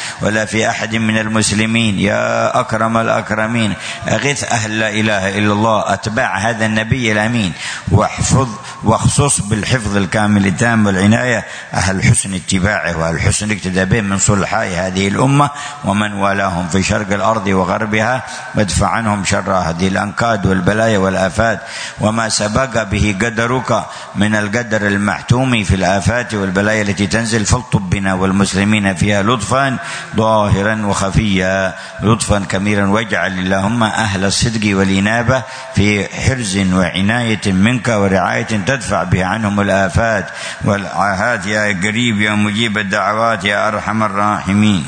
[SPEAKER 2] ولا في أحد من المسلمين. يا أكرم الأكرمين أغث أهل لا إله إلا الله أتباع هذا النبي الأمين، واحفظ واخصص بالحفظ الكامل التام والعناية أهل حسن اتباعه وأهل حسن اقتداء به من صلحاء هذه الأمة ومن والاهم في شرق الأرض وغربها، وادفع عنهم شر هذه الأنكاد والبلايا والآفات وما سبق به قدرك من القدر المحتوم في الآفات والبلايا التي تنزل، فالطب بنا والمسلمين فيها لطفا ظاهرا وخفيا لطفا كبيرا، واجعل اللهم أهل الصدق والإنابة في حرز وعناية منك ورعاية تدفع بها عنهم الآفات والآهات يا قريب يا مجيب الدعوات يا أرحم الراحمين.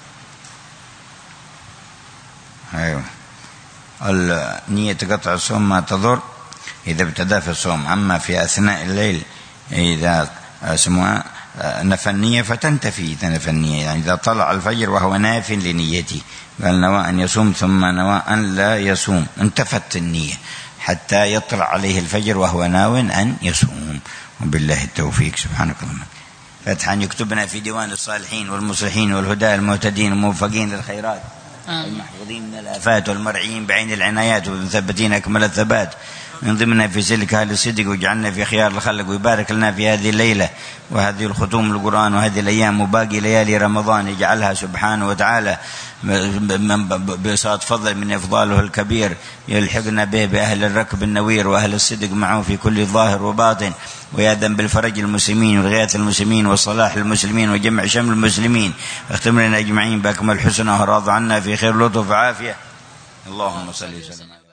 [SPEAKER 2] أيوه النية قطع الصوم ما تضر إذا ابتدأ في الصوم، أما في أثناء الليل إذا اسمها نفى النية فتنتفي. إذا نفى النية يعني إذا طلع الفجر وهو ناف لنيته، قال نوى أن يصوم ثم نوى أن لا يصوم، انتفت النية حتى يطلع عليه الفجر وهو ناو أن يصوم. وبالله التوفيق. سبحانك اللهم فتحا يكتبنا في ديوان الصالحين والمصلحين والهداة المهتدين الموفقين للخيرات المحفوظين من الآفات والمرعيين بعين العنايات والمثبتين أكمل الثبات من ضمننا في سلك أهل الصدق، وجعلنا في خيار الخلق، ويبارك لنا في هذه الليلة وهذه الختوم القرآن وهذه الأيام وباقي ليالي رمضان، يجعلها سبحانه وتعالى بساط فضل من إفضاله الكبير يلحقنا به بأهل الركب النوير وأهل الصدق معه في كل ظاهر وباطن، ويأذن بالفرج المسلمين وغاية المسلمين وصلاح المسلمين وجمع شمل المسلمين، واختم لنا أجمعين بأكمل حسنه وراض عنا في خير لطف وعافية. اللهم صل وسلم.